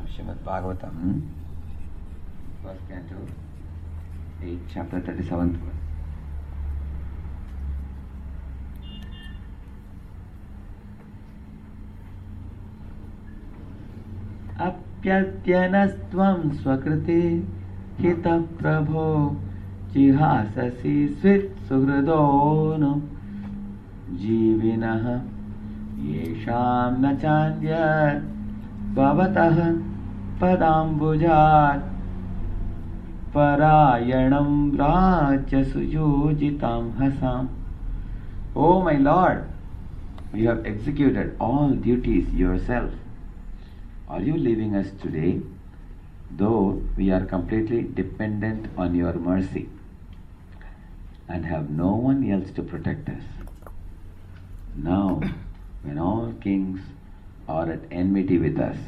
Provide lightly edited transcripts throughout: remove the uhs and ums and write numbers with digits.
Srimad Bhagavatam, first canto, 8, chapter 37th verse. Apyatyanastvam swakriti hita prabho jihasasi svit suhridono jivinah yesham nachanyat bhavatah padambujat parayanam rajya suyojitam hasam. O my Lord, you have executed all duties yourself. Are you leaving us today, though we are completely dependent on your mercy and have no one else to protect us? Now, when all kings are at enmity with us.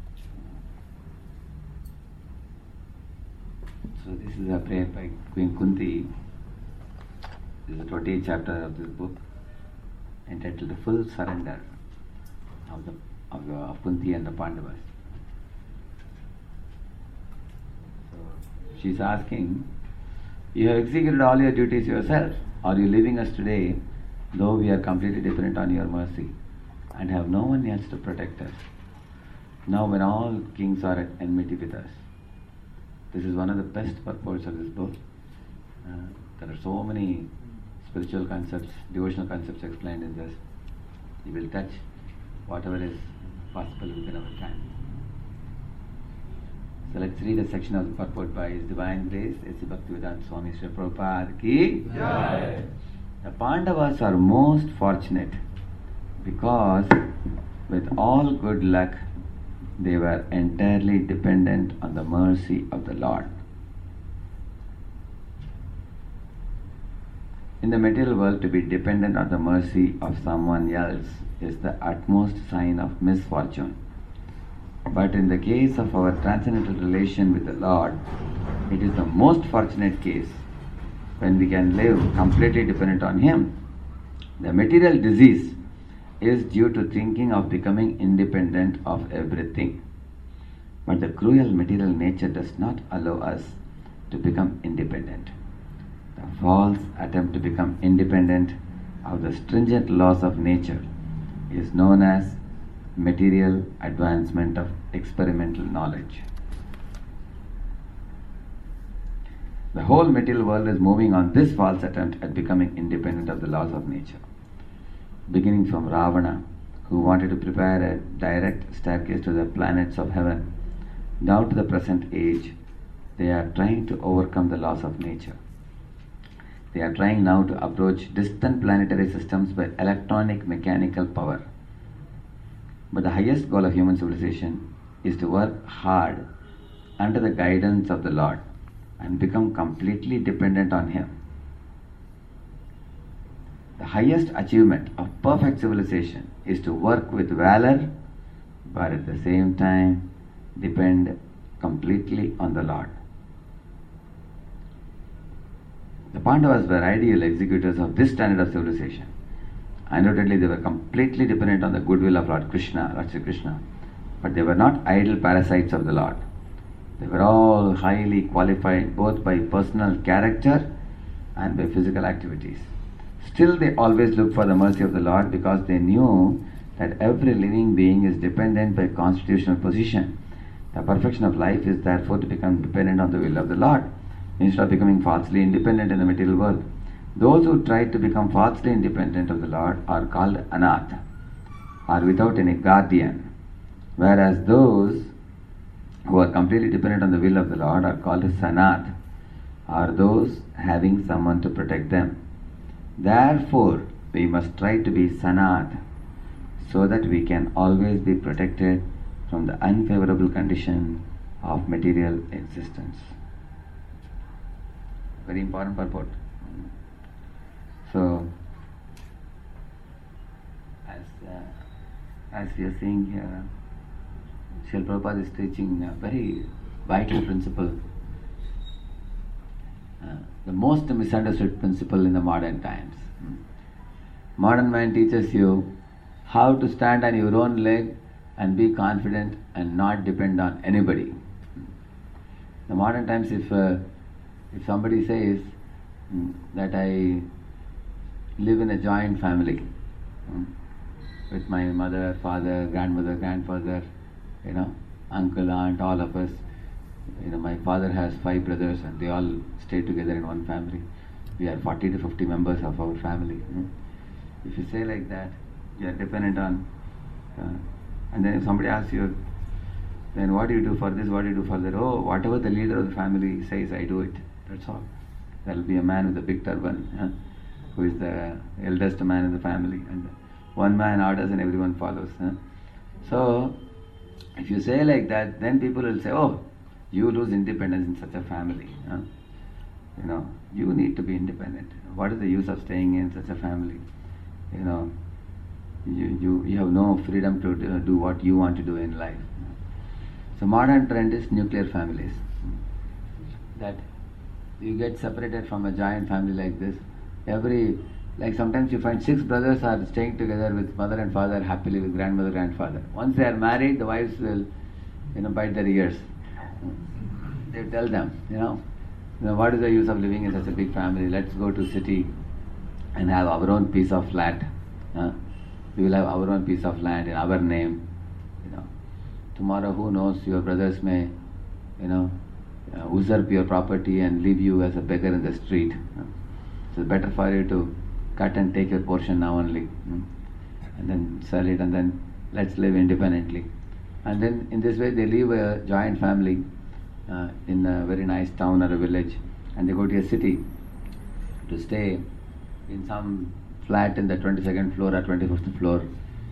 So this is a prayer by Queen Kunti. This is the 28th chapter of this book, entitled The Full Surrender of Kunti and the Pandavas. So she's asking, you have executed all your duties yourself. Are you leaving us today, though we are completely dependent on your mercy and have no one else to protect us? Now when all kings are at enmity with us. This is one of the best purports of this book. There are so many spiritual concepts, devotional concepts explained in this. You will touch whatever is possible within our time. So let's read a section of the purport by His Divine Grace, A.C. Bhaktivedanta Swami Srila Prabhupada ki Jai. The Pandavas are most fortunate because with all good luck they were entirely dependent on the mercy of the Lord. In the material world, to be dependent on the mercy of someone else is the utmost sign of misfortune. But in the case of our transcendental relation with the Lord, it is the most fortunate case when we can live completely dependent on Him. The material disease is due to thinking of becoming independent of everything. But the cruel material nature does not allow us to become independent. The false attempt to become independent of the stringent laws of nature is known as material advancement of experimental knowledge. The whole material world is moving on this false attempt at becoming independent of the laws of nature. Beginning from Ravana, who wanted to prepare a direct staircase to the planets of heaven, down to the present age, they are trying to overcome the laws of nature. They are trying now to approach distant planetary systems by electronic mechanical power. But the highest goal of human civilization is to work hard under the guidance of the Lord and become completely dependent on Him. The highest achievement of perfect civilization is to work with valor, but at the same time depend completely on the Lord. The Pandavas were ideal executors of this standard of civilization. Undoubtedly, they were completely dependent on the goodwill of Lord Krishna, Lord Sri Krishna, but they were not idle parasites of the Lord. They were all highly qualified both by personal character and by physical activities. Still, they always looked for the mercy of the Lord because they knew that every living being is dependent by constitutional position. The perfection of life is therefore to become dependent on the will of the Lord, instead of becoming falsely independent in the material world. Those who try to become falsely independent of the Lord are called anath, are without any guardian, whereas those who are completely dependent on the will of the Lord are called sanath, are those having someone to protect them. Therefore, we must try to be sanath so that we can always be protected from the unfavorable condition of material existence. Very important purport. So, as we are seeing here, Srila Prabhupada is teaching a very vital principle, the most misunderstood principle in the modern times. Modern man teaches you how to stand on your own leg and be confident and not depend on anybody. In the modern times, if somebody says that I live in a joint family with my mother, father, grandmother, grandfather, uncle, aunt, all of us. My father has 5 brothers and they all stay together in one family. We are 40 to 50 members of our family. If you say like that, you are dependent on, and then if somebody asks you, then what do you do for this, what do you do for that? Oh, whatever the leader of the family says, I do it. That's all. There will be a man with a big turban, who is the eldest man in the family, and one man orders and everyone follows. So, if you say like that, then people will say, oh, you lose independence in such a family. You need to be independent. What is the use of staying in such a family? You have no freedom to do what you want to do in life. So modern trend is nuclear families. That you get separated from a giant family like this. Like sometimes you find 6 brothers are staying together with mother and father happily, with grandmother, grandfather. Once they are married, the wives will, bite their ears. They tell them, what is the use of living in such a big family? Let's go to city and have our own piece of flat. We will have our own piece of land in our name. Tomorrow, who knows, your brothers may, usurp your property and leave you as a beggar in the street. So it's better for you to cut and take your portion now only, and then sell it, and then let's live independently. And then in this way they leave a joint family in a very nice town or a village, and they go to a city to stay in some flat in the 22nd floor or 25th floor.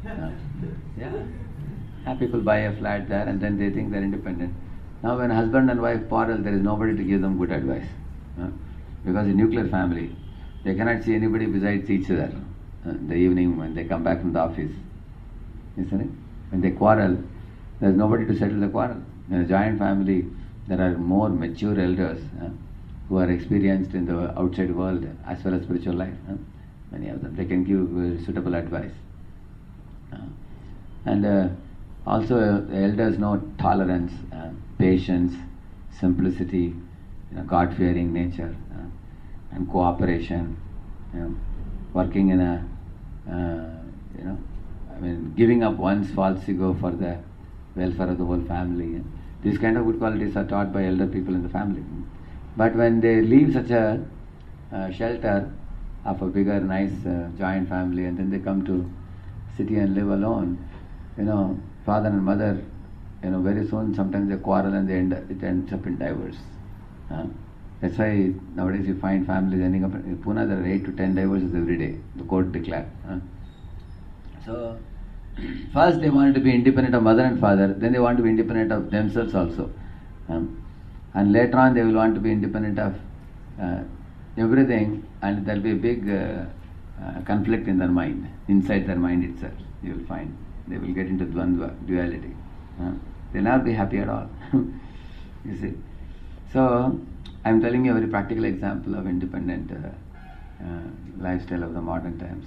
People buy a flat there and then they think they're independent. Now when husband and wife quarrel, there is nobody to give them good advice. Because in nuclear family, they cannot see anybody besides each other in the evening when they come back from the office. Isn't it? When they quarrel, there is nobody to settle the quarrel. In a giant family, there are more mature elders who are experienced in the outside world as well as spiritual life. Many of them. They can give suitable advice. And also the elders know tolerance, patience, simplicity, God-fearing nature, and cooperation, working in a, giving up one's false ego for the welfare of the whole family. These kind of good qualities are taught by elder people in the family. But when they leave such a shelter of a bigger, nice, giant family, and then they come to city and live alone, father and mother, very soon sometimes they quarrel and it ends up in divorce. That's why nowadays you find families ending up in Pune, there are 8 to 10 divorces every day. The court declared. So first they wanted to be independent of mother and father, then they want to be independent of themselves also. And later on they will want to be independent of everything, and there will be a big conflict in their mind, inside their mind itself. You will find they will get into dvandva, duality. They will not be happy at all. You see. So I am telling you a very practical example of independent lifestyle of the modern times.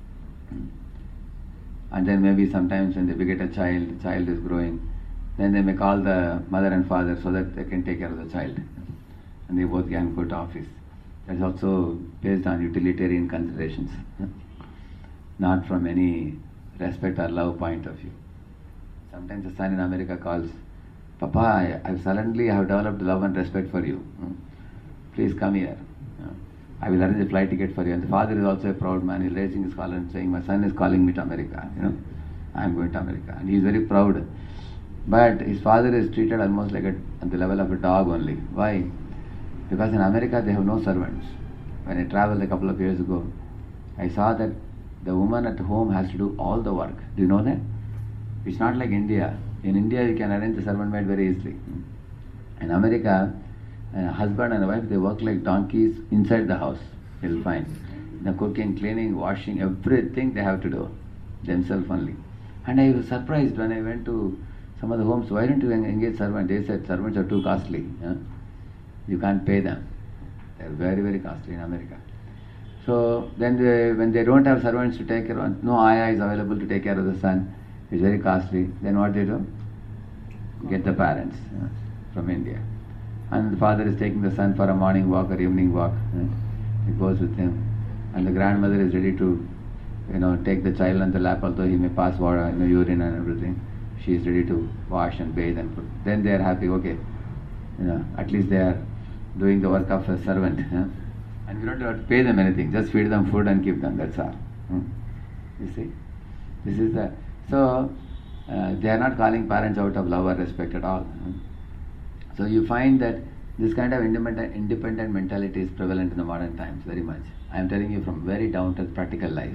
And then maybe sometimes when they beget a child, the child is growing, then they may call the mother and father so that they can take care of the child. And they both can go to office. That's also based on utilitarian considerations, not from any respect or love point of view. Sometimes the son in America calls, Papa, I suddenly have developed love and respect for you. Please come here. I will arrange a flight ticket for you. And the father is also a proud man. He's raising his collar and saying, my son is calling me to America. I am going to America. And he is very proud. But his father is treated almost like at the level of a dog only. Why? Because in America they have no servants. When I traveled a couple of years ago, I saw that the woman at home has to do all the work. Do you know that? It's not like India. In India you can arrange a servant maid very easily. In America, a husband and a wife, they work like donkeys inside the house. You'll find. The cooking, cleaning, washing, everything they have to do themselves only. And I was surprised when I went to some of the homes, why don't you engage servants? They said servants are too costly. You can't pay them. They're very, very costly in America. So then when they don't have servants to take care of, no ayah is available to take care of the son, It's very costly. Then what they do? Get the parents from India. And the father is taking the son for a morning walk or evening walk. He goes with him. And the grandmother is ready to, take the child on the lap, although he may pass water, urine and everything. She is ready to wash and bathe and put. Then they are happy, okay. At least they are doing the work of a servant. And we don't have to pay them anything, just feed them food and keep them, that's all. You see? This is the... So, they are not calling parents out of love or respect at all. So you find that this kind of independent mentality is prevalent in the modern times very much. I am telling you from very down to practical life.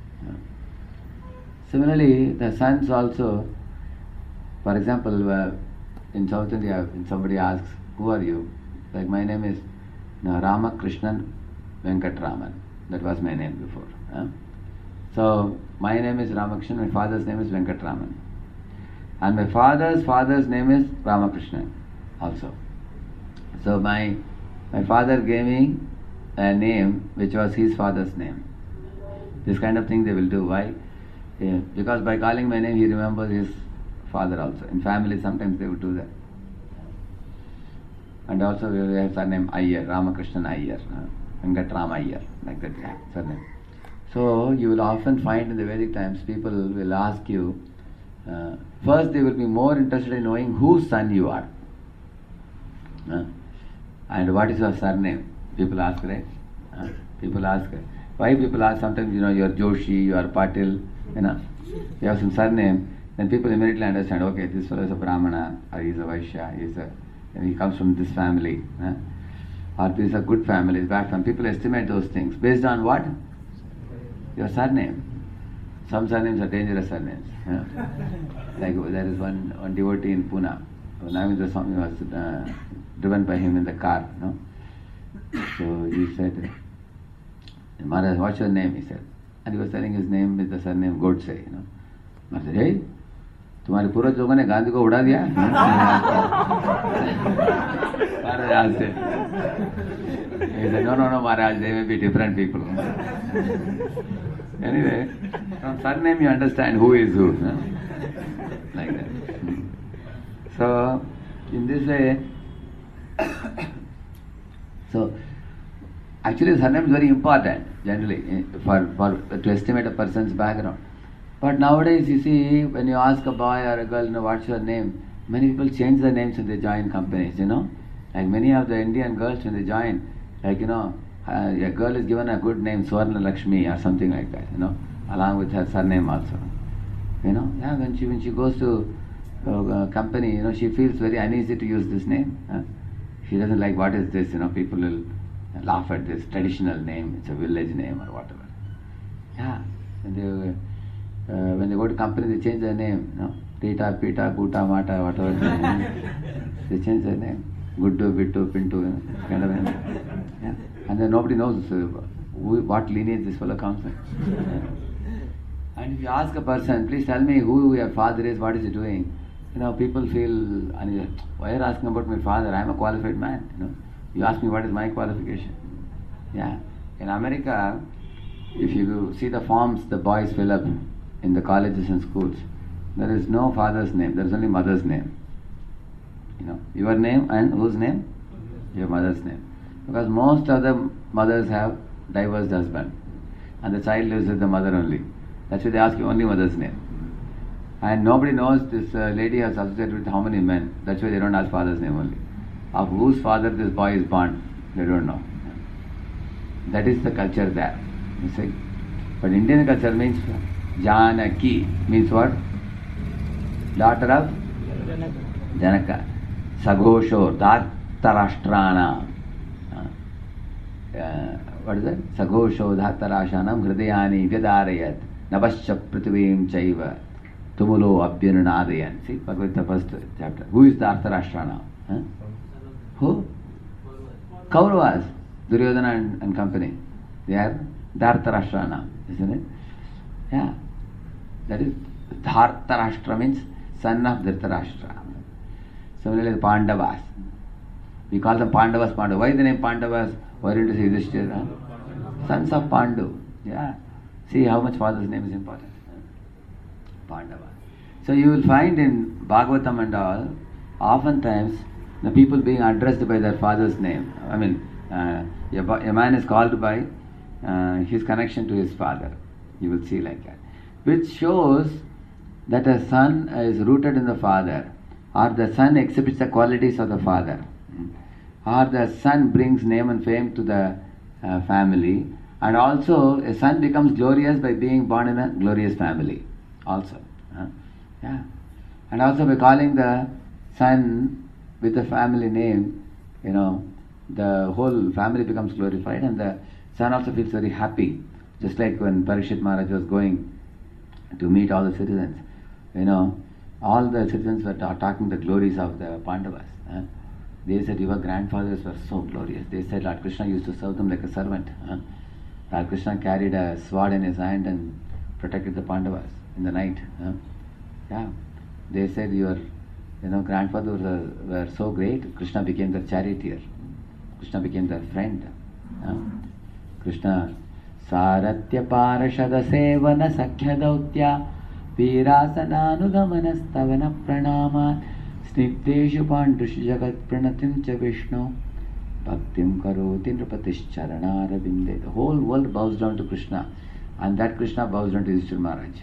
Similarly, the sons also, for example, in South India, when somebody asks, who are you? Like my name is Ramakrishnan Venkatraman. That was my name before. So my name is Ramakrishnan, my father's name is Venkatraman. And my father's name is Ramakrishnan also. So my father gave me a name which was his father's name. This kind of thing they will do. Why? Because by calling my name he remembers his father also. In family sometimes they would do that. And also we have surname Iyer, Ramakrishnan Iyer, Venkatram Iyer, like that surname. So you will often find in the Vedic times people will ask you, first they will be more interested in knowing whose son you are. And what is your surname? People ask, right? People ask. Why people ask? Sometimes, you are Joshi, you are Patil, you have some surname, then people immediately understand, okay, this fellow is a Brahmana, or he is a Vaishya, he comes from this family, or this is a good family, is bad family. People estimate those things. Based on what? Your surname. Some surnames are dangerous surnames. Like there is one devotee in Pune. Navindra Swami was driven by him in the car. So he said, Maharaj, what's your name? He said. And he was telling his name with the surname Godse. Maharaj said, hey, तुम्हारे पूर्वज लोगों ने गांधी को उड़ा दिया? Maharaj asked him. He said, no, Maharaj, they may be different people. Anyway, from surname you understand who is who. Like that. So, in this way, so actually surname is very important generally to estimate a person's background. But nowadays you see, when you ask a boy or a girl, what's your name? Many people change their names when they join companies, Like many of the Indian girls when they join, like, a girl is given a good name, Swarna Lakshmi or something like that, along with her surname also. When she goes to a company, she feels very uneasy to use this name. She doesn't like, what is this? People will laugh at this traditional name, it's a village name or whatever. When they go to company, they change their name. Tita, Pita, Guta, Mata, whatever. They change their name. Guddu, Bittu, Pintu, kind of name. And then nobody knows what lineage this fellow comes from. And if you ask a person, please tell me who your father is, what is he doing? People feel, why are you asking about my father? I am a qualified man. You ask me what is my qualification. In America, if you see the forms the boys fill up in the colleges and schools, there is no father's name, there is only mother's name. Your name and whose name? Your mother's name. Because most of the mothers have divorced husband and the child lives with the mother only. That's why they ask you only mother's name. And nobody knows this lady has associated with how many men. That's why they don't ask father's name only. Of whose father this boy is born, they don't know. That is the culture there. You see? But Indian culture means Janaki. Means what? Daughter of Janaka. Sagosho, Dhartarashtrana. What is that? Sagosho, Dhartarashanam, Hridayani, Vyadarayat, Navasya Prithivim Chaiva, Tumulo Abhyanadayan. See, Bhagavad Gita first chapter. Who is Dhartarashtrana? Who? Kauravas, Duryodhana and company. They are Dhartarashtrana, isn't it? That is, Dhartarashtra means son of Dhritarashtra. Similarly, the Pandavas. We call them Pandavas. Why the name Pandavas? Why did you say Yudhishthira? Sons of Pandu. See how much father's name is important. Pandavas. So you will find in Bhagavatam and all, oftentimes the people being addressed by their father's name. I mean, a man is called by his connection to his father. You will see like that. Which shows that a son is rooted in the father, or the son exhibits the qualities of the father, or the son brings name and fame to the family, and also a son becomes glorious by being born in a glorious family also. Yeah. And also by calling the son with the family name, the whole family becomes glorified, and the son also feels very happy. Just like when Parikshit Maharaj was going to meet all the citizens, all the citizens were talking the glories of the Pandavas. They said, your grandfathers were so glorious. They said Lord Krishna used to serve them like a servant. Lord Krishna carried a sword in his hand and protected the Pandavas in the night. Yeah. They said your grandfathers were so great, Krishna became their charioteer. Krishna became their friend. Krishna Saratya Parashada Sevana Sakhya Dautya Virasananugamana Stavana Pranaman Snigdeshu Pandushu Jagat Pranatim Cha Vishnu Bhaktim Karoti Nrupatish Charanara Binde. The whole world bows down to Krishna, and that Krishna bows down to Yudhishthira Maharaj.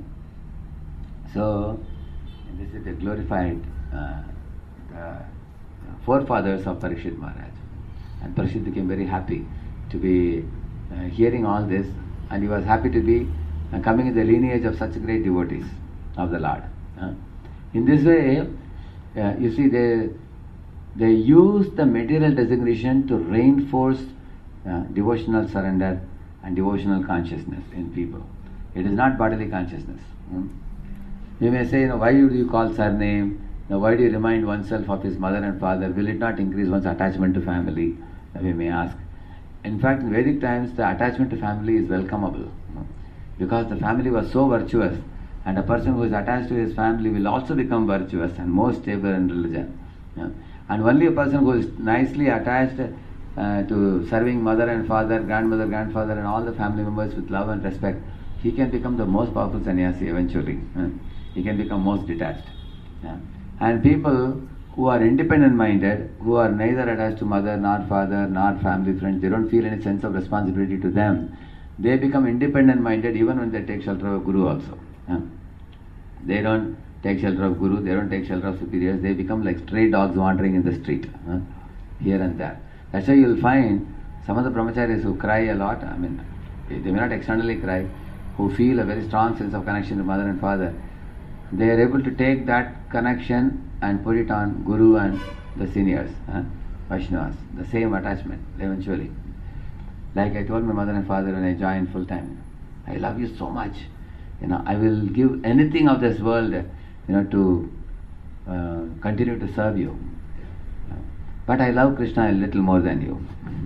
So, this is the glorified the forefathers of Parikshit Maharaj. And Parikshit became very happy to be hearing all this, and he was happy to be coming in the lineage of such great devotees of the Lord. In this way, you see, they use the material designation to reinforce devotional surrender and devotional consciousness in people. It is not bodily consciousness. You may say, why do you call surname? Why do you remind oneself of his mother and father? Will it not increase one's attachment to family? We may ask. In fact, in Vedic times, the attachment to family is welcomeable, because the family was so virtuous, and a person who is attached to his family will also become virtuous and more stable in religion. And only a person who is nicely attached to serving mother and father, grandmother, grandfather, and all the family members with love and respect, he can become the most powerful sannyasi eventually. He can become most detached. And people who are independent minded, who are neither attached to mother, nor father, nor family friends, they don't feel any sense of responsibility to them. They become independent minded even when they take shelter of Guru also. They don't take shelter of Guru, they don't take shelter of superiors, they become like stray dogs wandering in the street, here and there. That's why you'll find some of the brahmacharis who cry a lot, they may not externally cry, who feel a very strong sense of connection to mother and father. They are able to take that connection and put it on Guru and the seniors, Vaishnavas, the same attachment eventually. Like I told my mother and father when I joined full time, I love you so much. I will give anything of this world, to continue to serve you. But I love Krishna a little more than you.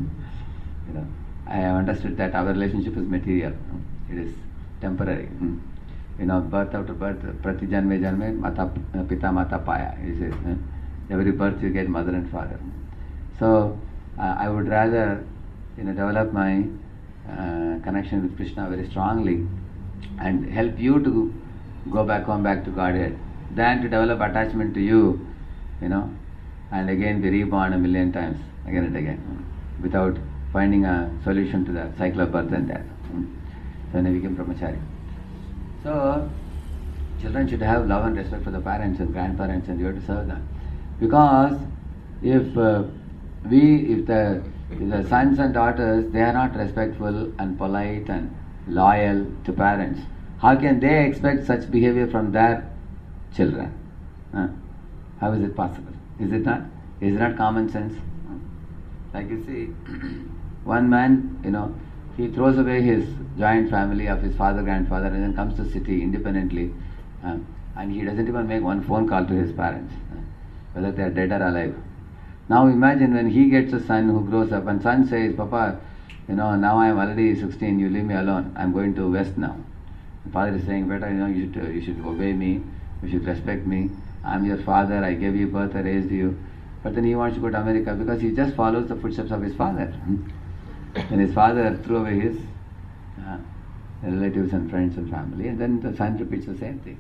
I have understood that our relationship is material. It is temporary. Birth after birth, prati janme janme, mata pita mata paya. He says, every birth you get mother and father. So I would rather, develop my connection with Krishna very strongly and help you to go back home, back to Godhead, than to develop attachment to you, and again be reborn a million times, again and again, without finding a solution to the cycle of birth and death. So then I became brahmachari. So, children should have love and respect for the parents and grandparents, and you have to serve them. Because if the sons and daughters, they are not respectful and polite and loyal to parents, how can they expect such behavior from their children? How is it possible? Is it not? Is it not common sense? Like you see, one man, he throws away his joint family of his father, grandfather, and then comes to city independently, and he doesn't even make one phone call to his parents, whether they are dead or alive. Now imagine when he gets a son who grows up, and son says, Papa, now I am already 16, you leave me alone, I am going to West now. The father is saying, Beta, you should obey me, you should respect me, I am your father, I gave you birth, I raised you. But then he wants to go to America because he just follows the footsteps of his father. And his father threw away his relatives and friends and family, and then the son repeats the same thing.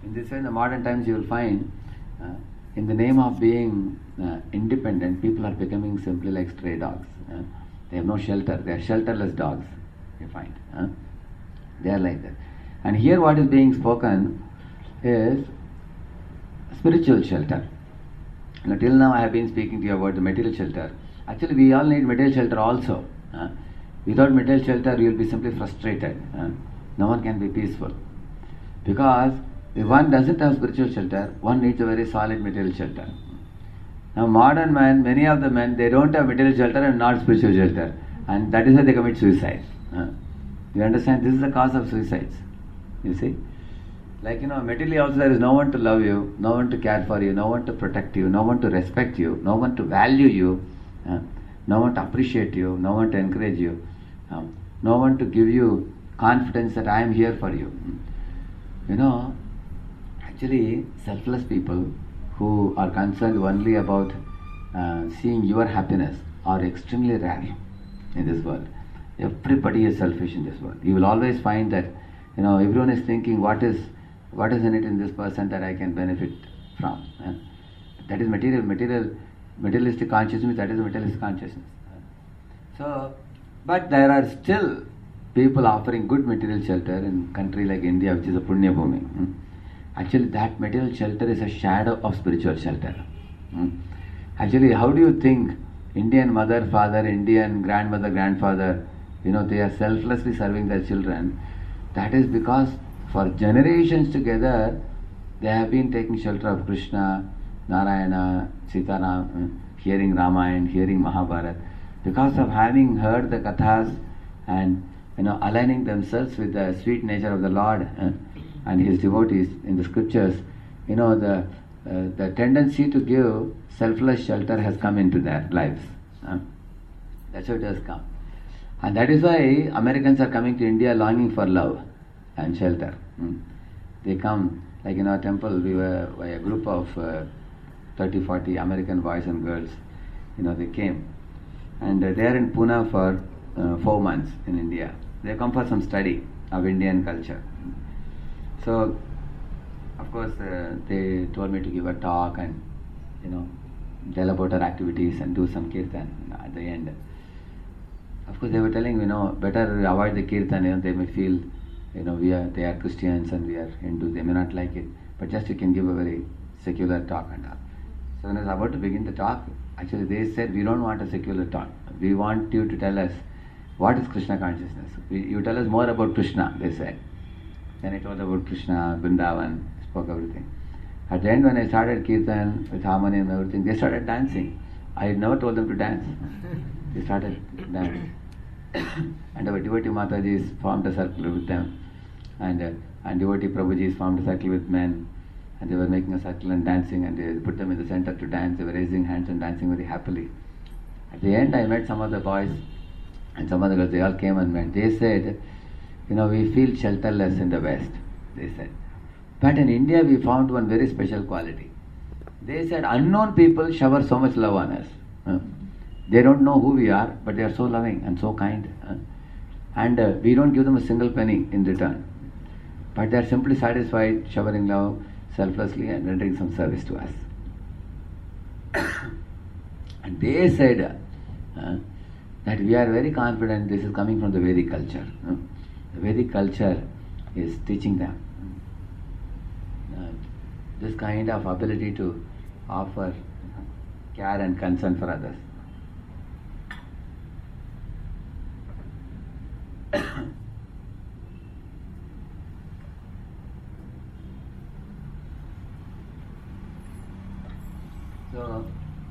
In this way, in the modern times, you will find, in the name of being independent, people are becoming simply like stray dogs. They have no shelter. They are shelterless dogs, you find. They are like that. And here what is being spoken is spiritual shelter. Now, till now I have been speaking to you about the material shelter. Actually, we all need material shelter also. Without material shelter, you will be simply frustrated. No one can be peaceful. Because if one doesn't have spiritual shelter, one needs a very solid material shelter. Now, modern men, many of the men, they don't have material shelter and not spiritual shelter. And that is why they commit suicide. You understand? This is the cause of suicides. You see? Like, materially also there is no one to love you, no one to care for you, no one to protect you, no one to respect you, no one to value you, no one to appreciate you, no one to encourage you, no one to give you confidence that I am here for you. Actually, selfless people who are concerned only about seeing your happiness are extremely rare in this world. Everybody is selfish in this world. You will always find that, everyone is thinking what is in it in this person that I can benefit from. That is materialistic consciousness. That is materialistic consciousness. But there are still people offering good material shelter in a country like India, which is a Punya Bhumi. Actually, that material shelter is a shadow of spiritual shelter. Actually, how do you think Indian mother, father, Indian grandmother, grandfather, they are selflessly serving their children? That is because for generations together, they have been taking shelter of Krishna, Narayana, Sitaram, hearing Ramayana, hearing Mahabharata, because of having heard the kathas and aligning themselves with the sweet nature of the Lord and His devotees in the scriptures. The tendency to give selfless shelter has come into their lives. That's how it has come. And that is why Americans are coming to India longing for love and shelter. They come, like in our temple, we were a group of 30-40 American boys and girls. They came. And they are in Pune for 4 months in India. They come for some study of Indian culture. So, of course, they told me to give a talk and, tell about our activities and do some kirtan at the end. Of course, they were telling, better avoid the kirtan. They may feel, they are Christians and we are Hindus. They may not like it. But just you can give a very secular talk and all. So when I was about to begin the talk, actually they said, we don't want a secular talk. We want you to tell us what is Krishna consciousness. You tell us more about Krishna, they said. Then I told about Krishna, Vrindavan, spoke everything. At the end, when I started kirtan with harmony and everything, they started dancing. I had never told them to dance. They started dancing. And our devotee Matajis formed a circle with them. And devotee Prabhujis formed a circle with men. And they were making a circle and dancing, and they put them in the center to dance. They were raising hands and dancing very happily. At the end, I met some of the boys and some of the girls. They all came and went. They said, we feel shelterless in the West, they said. But in India, we found one very special quality. They said, unknown people shower so much love on us. They don't know who we are, but they are so loving and so kind. And we don't give them a single penny in return. But they are simply satisfied showering love selflessly and rendering some service to us. And they said that we are very confident this is coming from the Vedic culture. The Vedic culture is teaching them this kind of ability to offer care and concern for others. So,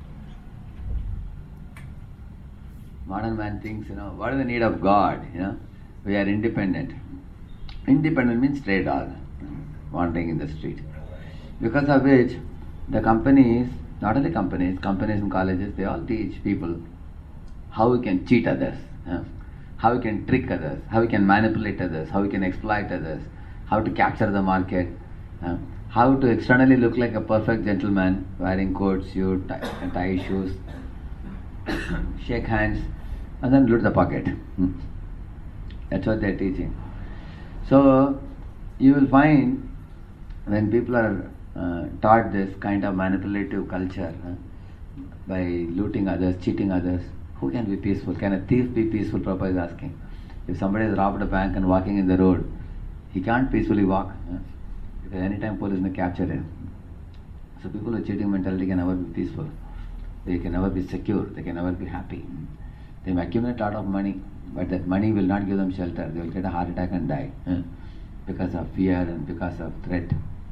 modern man thinks, what is the need of God? We are independent. Independent means stray dog, wandering in the street. Because of which, the companies, not only companies and colleges, they all teach people how we can cheat others, how we can trick others, how we can manipulate others, how we can exploit others, how to capture the market, how to externally look like a perfect gentleman, wearing coat, suit, tie shoes, shake hands, and then loot the pocket. That's what they're teaching. So, you will find when people are taught this kind of manipulative culture by looting others, cheating others, who can be peaceful? Can a thief be peaceful? Prabhupada is asking. If somebody has robbed a bank and walking in the road, he can't peacefully walk. Because anytime police may capture him. So people with cheating mentality can never be peaceful. They can never be secure. They can never be happy. They may accumulate a lot of money, but that money will not give them shelter. They will get a heart attack and die because of fear and because of threat.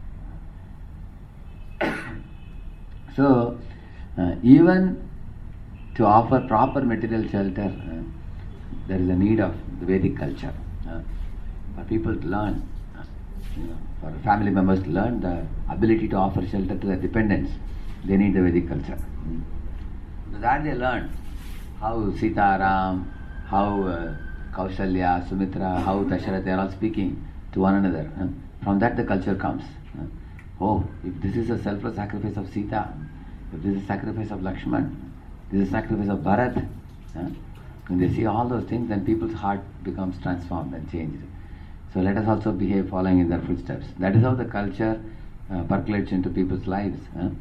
So, even to offer proper material shelter, there is a need of the Vedic culture. For people to learn, for family members to learn the ability to offer shelter to their dependents, they need the Vedic culture. So that they learn how Sita, Ram, how Kaushalya, Sumitra, how Dasharatha, they are all speaking to one another. From that the culture comes. Oh, if this is a selfless sacrifice of Sita, if this is a sacrifice of Lakshman, this is a sacrifice of Bharat, when they see all those things, then people's heart becomes transformed and changed. So let us also behave following in their footsteps. That is how the culture percolates into people's lives. And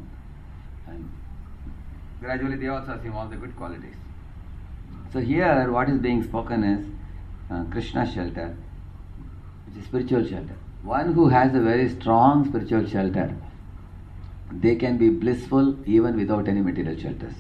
gradually they also assume all the good qualities. So here what is being spoken is Krishna's shelter, which is spiritual shelter. One who has a very strong spiritual shelter, they can be blissful even without any material shelters.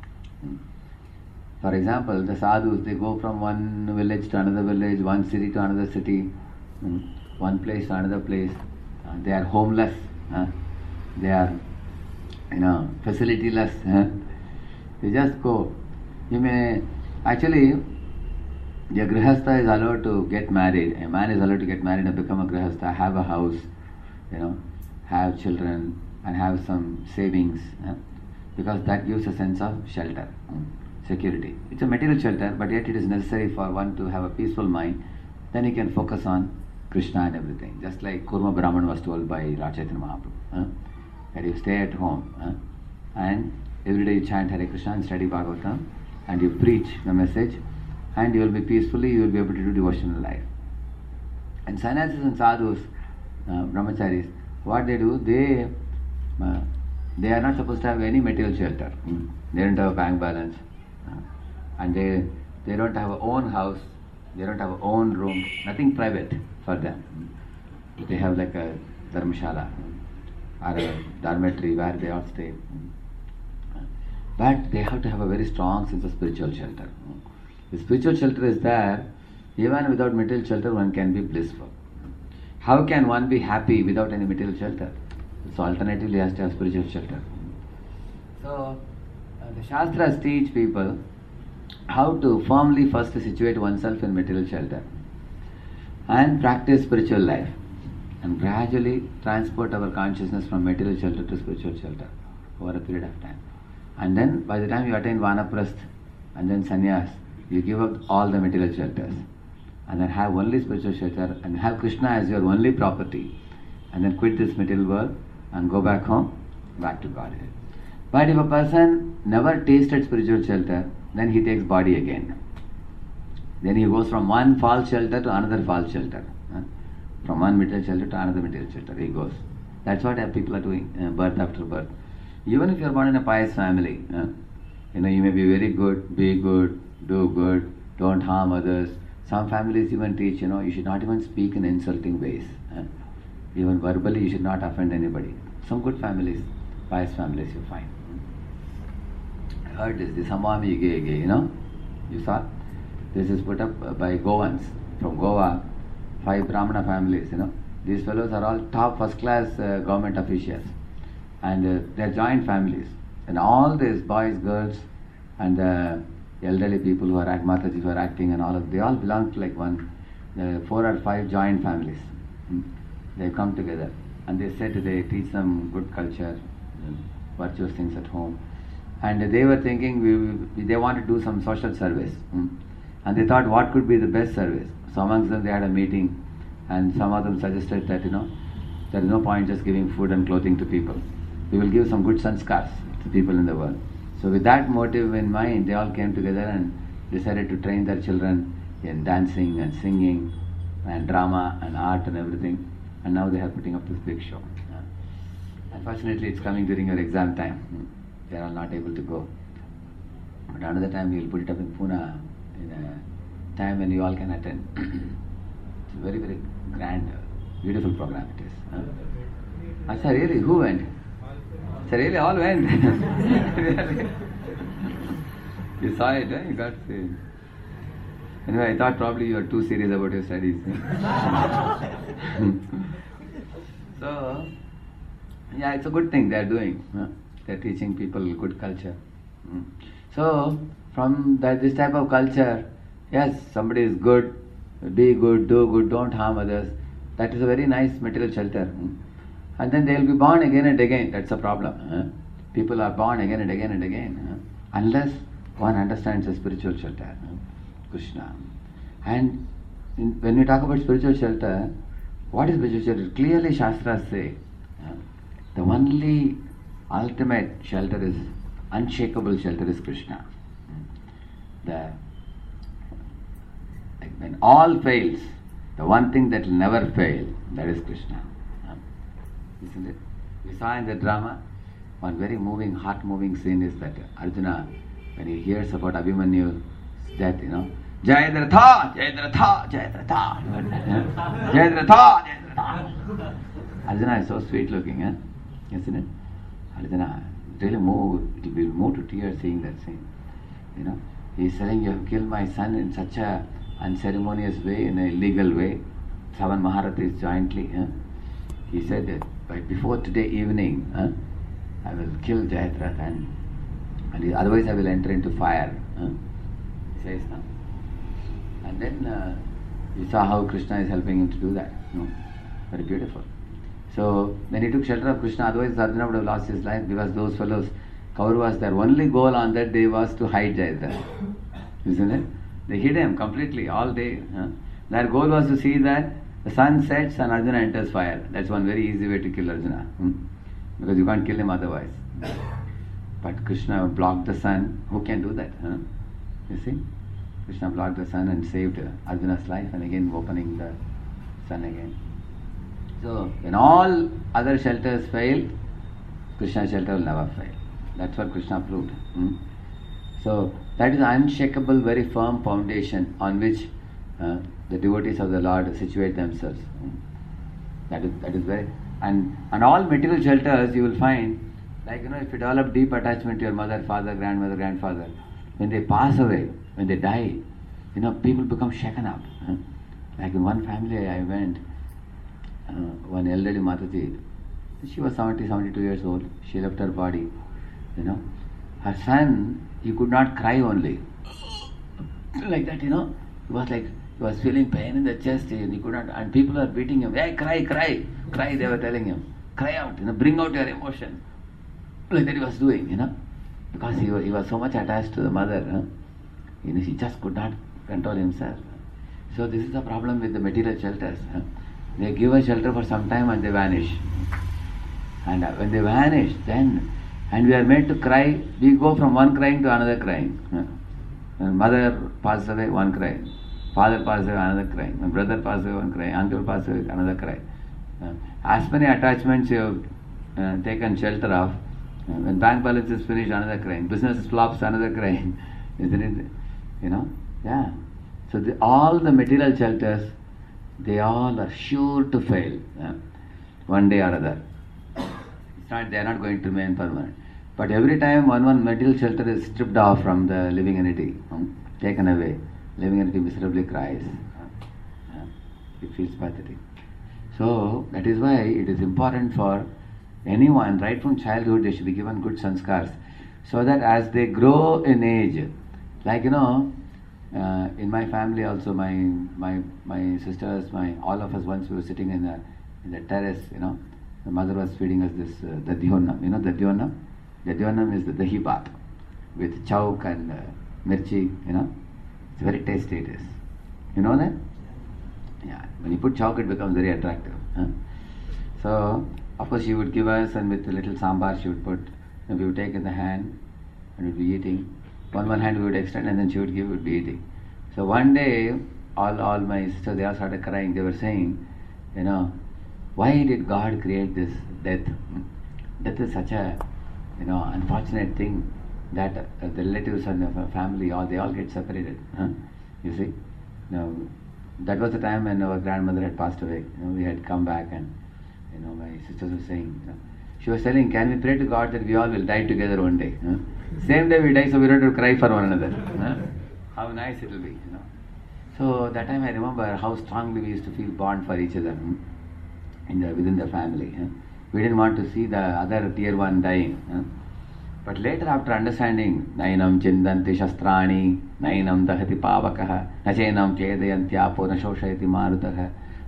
For example, the sadhus, they go from one village to another village, one city to another city, one place to another place. They are homeless. They are, facilityless. You just go. You may actually, the grihastha is allowed to get married. A man is allowed to get married and become a grihastha, have a house, have children, and have some savings, because that gives a sense of shelter, security. It's a material shelter, but yet it is necessary for one to have a peaceful mind. Then he can focus on Krishna and everything. Just like Kurma Brahman was told by Lord Chaitanya Mahaprabhu, that you stay at home and every day you chant Hare Krishna and study Bhagavatam and you preach the message, and you will be peacefully, you will be able to do devotional life. And sannyasis and sadhus, brahmacharis, what they do, they are not supposed to have any material shelter. They don't have a bank balance, and they don't have a own house, they don't have a own room, nothing private for them. They have like a dharmashala or a dormitory where they all stay. But they have to have a very strong sense of spiritual shelter. The spiritual shelter is there, even without material shelter one can be blissful. How can one be happy without any material shelter? So alternatively he has to have spiritual shelter. So the Shastras teach people how to firmly first situate oneself in material shelter and practice spiritual life, and gradually transport our consciousness from material shelter to spiritual shelter over a period of time. And then by the time you attain Vanaprastha and then sannyas, you give up all the material shelters and then have only spiritual shelter and have Krishna as your only property, and then quit this material world and go back home, back to Godhead. But if a person never tasted spiritual shelter, then he takes body again. Then he goes from one false shelter to another false shelter. From one material shelter to another material shelter he goes. That's what people are doing, birth after birth. Even if you are born in a pious family, you may be very good, be good, do good, don't harm others. Some families even teach, you should not even speak in insulting ways. Even verbally you should not offend anybody. Some good families, pious families you find. I heard this, the Samvami Yuge, you saw? This is put up by Goans from Goa, 5 Brahmana families, These fellows are all top first class government officials. And they are joint families. And all these boys, girls, and the elderly people who are Mataji who are acting and all of, they all belong to like 4 or 5 joint families. They come together and they teach them good culture, virtuous things at home. And they were thinking they want to do some social service. And they thought what could be the best service. So amongst them they had a meeting, and some of them suggested that there is no point just giving food and clothing to people. We will give some good sanskars to people in the world. So with that motive in mind, they all came together and decided to train their children in dancing and singing and drama and art and everything. And now they are putting up this big show. Unfortunately, it's coming during your exam time. They are all not able to go. But another time we will put it up in Pune in a time when you all can attend. It's a very, very grand, beautiful program it is. Acha, really? Who went? Acha, really? All went? Really? You saw it, eh? You got to see it. Anyway, I thought probably you are too serious about your studies. So, yeah, it's a good thing they are doing. They are teaching people good culture. So, from this type of culture, yes, somebody is good, be good, do good, don't harm others. That is a very nice material shelter. And then they will be born again and again. That's a problem. People are born again and again and again. Unless one understands the spiritual shelter, Krishna. And when we talk about spiritual shelter, what is spiritual shelter? Clearly Shastras say, the only ultimate shelter is, unshakable shelter is Krishna. When all fails, the one thing that will never fail, that is Krishna. Isn't it? We saw in the drama, one very moving, heart-moving scene is that Arjuna, when he hears about Abhimanyu's death, Jayadratha, Jayadratha, Jayadratha, Jayadratha, Jayadratha. Arjuna is so sweet looking, isn't it? Arjuna really moved, he will move to tears seeing that scene. He is saying, you have killed my son in such a unceremonious way, in an illegal way. 7 Maharathis jointly. He said that before today evening, I will kill Jayadratha and otherwise I will enter into fire. He says now. And then you saw how Krishna is helping him to do that. Very beautiful. So when he took shelter of Krishna, otherwise Arjuna would have lost his life, because those fellows, Kauravas, their only goal on that day was to hide Jayadratha. Isn't it? They hid him completely all day. Their goal was to see that the sun sets and Arjuna enters fire. That's one very easy way to kill Arjuna. Because you can't kill him otherwise. But Krishna blocked the sun. Who can do that? You see? Krishna blocked the sun and saved Arjuna's life, and again opening the sun again. So, when all other shelters fail, Krishna's shelter will never fail. That's what Krishna proved. So, that is an unshakable, very firm foundation on which the devotees of the Lord situate themselves. That is very... And all material shelters you will find, like, if you develop deep attachment to your mother, father, grandmother, grandfather, when they pass away, when they die, people become shaken up. Like in one family I went, one elderly Mataji, she was 72 years old, she left her body, Her son, he could not cry only. Like that, he was feeling pain in the chest, and he could not, and people are beating him, hey, cry, cry, cry, they were telling him, cry out, bring out your emotion. Like that he was doing, because he was so much attached to the mother, he just could not control himself. So this is the problem with the material shelters. They give a shelter for some time and they vanish. And when they vanish, and we are made to cry, we go from one crying to another crying. When mother passes away, one cry. Father passes away, another cry. When brother passes away, one cry. Uncle passes away, another cry. As many attachments you have taken shelter of, when bank balance is finished, another crying. Business flops, another crying. Isn't it? Yeah. So all the material shelters, they all are sure to fail. One day or other. They are not going to remain permanent. But every time one material shelter is stripped off from the living entity, taken away, living entity miserably cries. It feels pathetic. So that is why it is important for anyone, right from childhood, they should be given good sanskars, so that as they grow in age, like in my family also, my sisters, all of us, once we were sitting in the terrace, the mother was feeding us this dadyonnam. Dadyonnam? Dadyonnam is the dahi bath with chauk and mirchi, It's very tasty it is. You know that? Yeah. When you put chauk, it becomes very attractive. So, of course, she would give us, and with a little sambar she would put, and we would take in the hand and we would be eating. One hand we would extend, and then she would give, we would be eating. So one day, all my sisters, they all started crying. They were saying, why did God create this death? That is such a unfortunate thing that the relatives and the family they all get separated. You see, now that was the time when our grandmother had passed away. We had come back, and my sisters were saying, she was telling, can we pray to God that we all will die together one day? Same day we die, so we don't have to cry for one another. How nice it will be. So that time I remember how strongly we used to feel bond for each other within the family. We didn't want to see the other tier one dying. But later, after understanding, Nainam chindanti shastrani, Nainam dahati pavakaha, Nachainam kledayantyapo, Nashoshayati marutaha,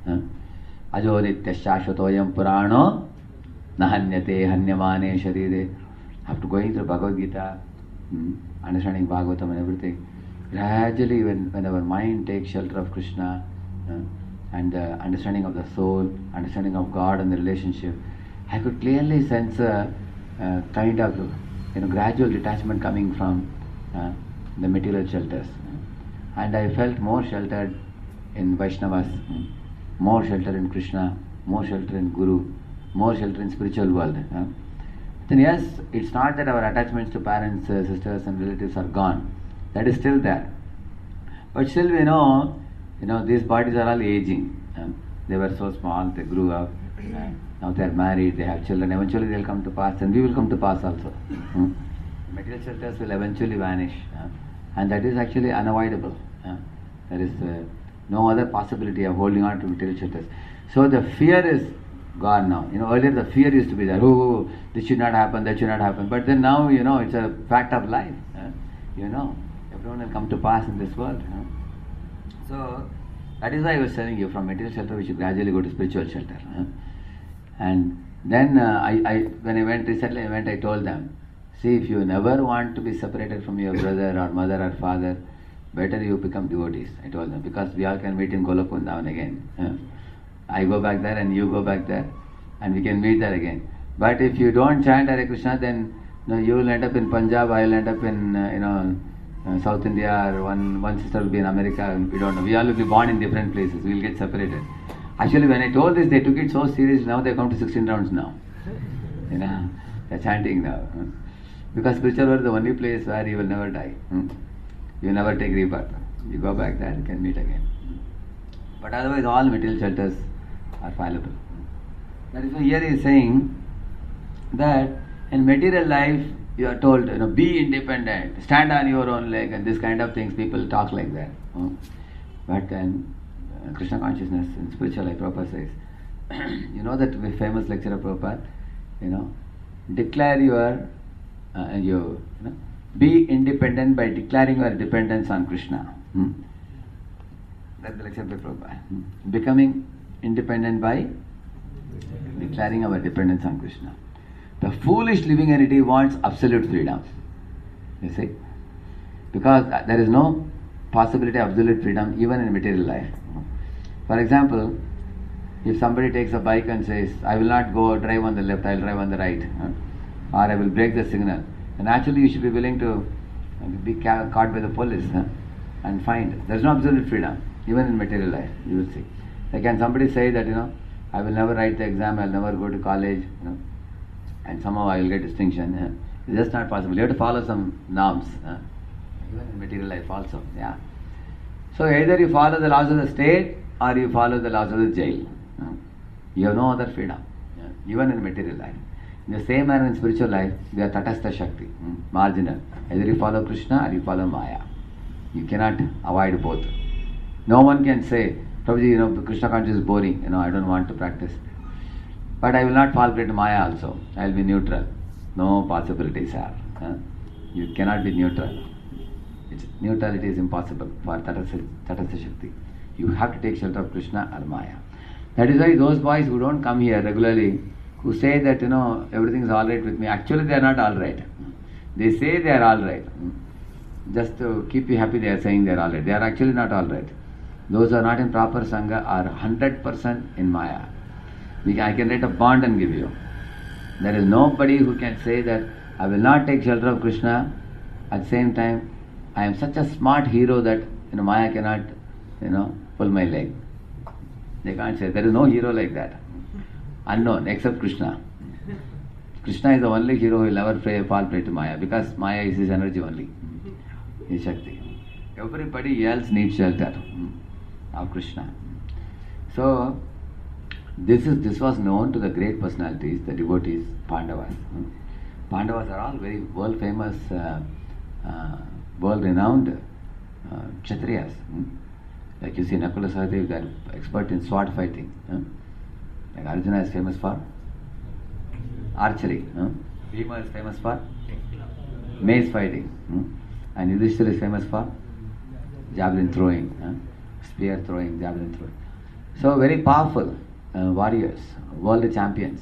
Ajo nitya shashvatoyam purano, Nahanyate hanyamane sharire. After going through Bhagavad Gita, understanding Bhagavatam and everything, gradually when our mind takes shelter of Krishna and the understanding of the soul, understanding of God and the relationship, I could clearly sense a kind of gradual detachment coming from the material shelters. And I felt more sheltered in Vaishnavas, more sheltered in Krishna, more sheltered in Guru, more sheltered in spiritual world. Then yes, it's not that our attachments to parents, sisters and relatives are gone. That is still there. But still we know, these bodies are all aging. They were so small, they grew up. Now they are married, they have children. Eventually they will come to pass, and we will come to pass also. Material shelters will eventually vanish, and that is actually unavoidable. There is no other possibility of holding on to material shelters. So the fear is gone now. Earlier the fear used to be there. Oh, this should not happen, that should not happen. But then now, it's a fact of life. Everyone will come to pass in this world. So that is why I was telling you, from material shelter we should gradually go to spiritual shelter. And then when I went recently, I told them, see, if you never want to be separated from your brother or mother or father, better you become devotees. I told them, because we all can meet in Golapur now and again. I go back there and you go back there, and we can meet there again. But if you don't chant Hare Krishna, then you will end up in Punjab, I will end up in South India, or one sister will be in America. We don't know. We all will be born in different places. We will get separated. Actually, when I told this, they took it so serious. Now they come to 16 rounds now. They're chanting now. Because spiritual world is the only place where you will never die. You never take rebirth. You go back there, you can meet again. But otherwise, all material shelters are fallible. That is why here he is saying that in material life, you are told, be independent, stand on your own leg, and this kind of things. People talk like that. But then Krishna consciousness in spiritual life, Prabhupada says, that famous lecture of Prabhupada, declare be independent by declaring your dependence on Krishna. That's the lecture by Prabhupada. Becoming independent by declaring our dependence on Krishna. The foolish living entity wants absolute freedom. You see? Because there is no possibility of absolute freedom even in material life. For example, if somebody takes a bike and says, I will not go drive on the left, I will drive on the right, or I will break the signal, then actually you should be willing to be caught by the police and fined. There is no absolute freedom, even in material life, you will see. Like, can somebody say that, I will never write the exam, I will never go to college, and somehow I will get distinction. It's just not possible. You have to follow some norms, even in material life also. Yeah. So either you follow the laws of the state or you follow the laws of the jail. You have no other freedom, even in material life. In the same manner in spiritual life, we are tatastha Shakti, marginal. Either you follow Krishna or you follow Maya. You cannot avoid both. No one can say, Prabhuji, Krishna consciousness is boring, I don't want to practice. But I will not fall prey to Maya also. I will be neutral. No possibilities are. You cannot be neutral. Neutrality is impossible for tatastha Shakti. You have to take shelter of Krishna or Maya. That is why those boys who don't come here regularly, who say that, everything is alright with me, actually they are not alright. They say they are alright. Just to keep you happy, they are saying they are alright. They are actually not alright. Those who are not in proper Sangha are 100% in Maya. I can write a bond and give you. There is nobody who can say that I will not take shelter of Krishna, at the same time I am such a smart hero that Maya cannot pull my leg. They can't say. There is no hero like that. Unknown, except Krishna. Krishna is the only hero who will never fall prey to Maya, because Maya is his energy only, his Shakti. Everybody else needs shelter of Krishna. So, this was known to the great personalities, the devotees, Pandavas. Pandavas are all very world famous, world renowned Kshatriyas. Like you see Nakula Sahadev, they are expert in sword fighting. Like Arjuna is famous for archery. Bhima is famous for mace fighting. And Yudhishthira is famous for javelin throwing, spear throwing, javelin throwing. So very powerful warriors, world champions.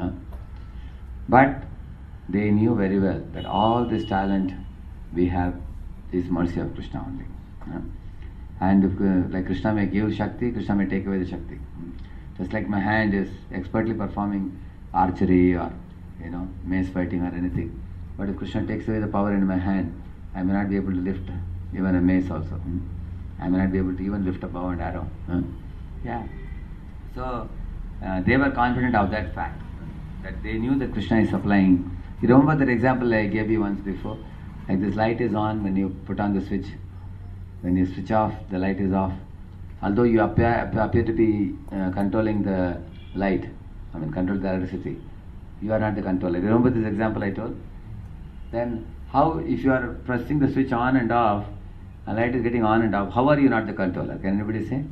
But they knew very well that all this talent we have is mercy of Krishna only. And if, like Krishna may give Shakti, Krishna may take away the Shakti. Just like my hand is expertly performing archery or mace fighting or anything. But if Krishna takes away the power in my hand, I may not be able to lift even a mace also. I may not be able to even lift a bow and arrow. Yeah. So they were confident of that fact, that they knew that Krishna is supplying. You remember that example I gave you once before? Like this light is on when you put on the switch. When you switch off, the light is off. Although you appear to be controlling the light, control the electricity, you are not the controller. Remember this example I told? Then how, if you are pressing the switch on and off, a light is getting on and off, how are you not the controller? Can anybody say?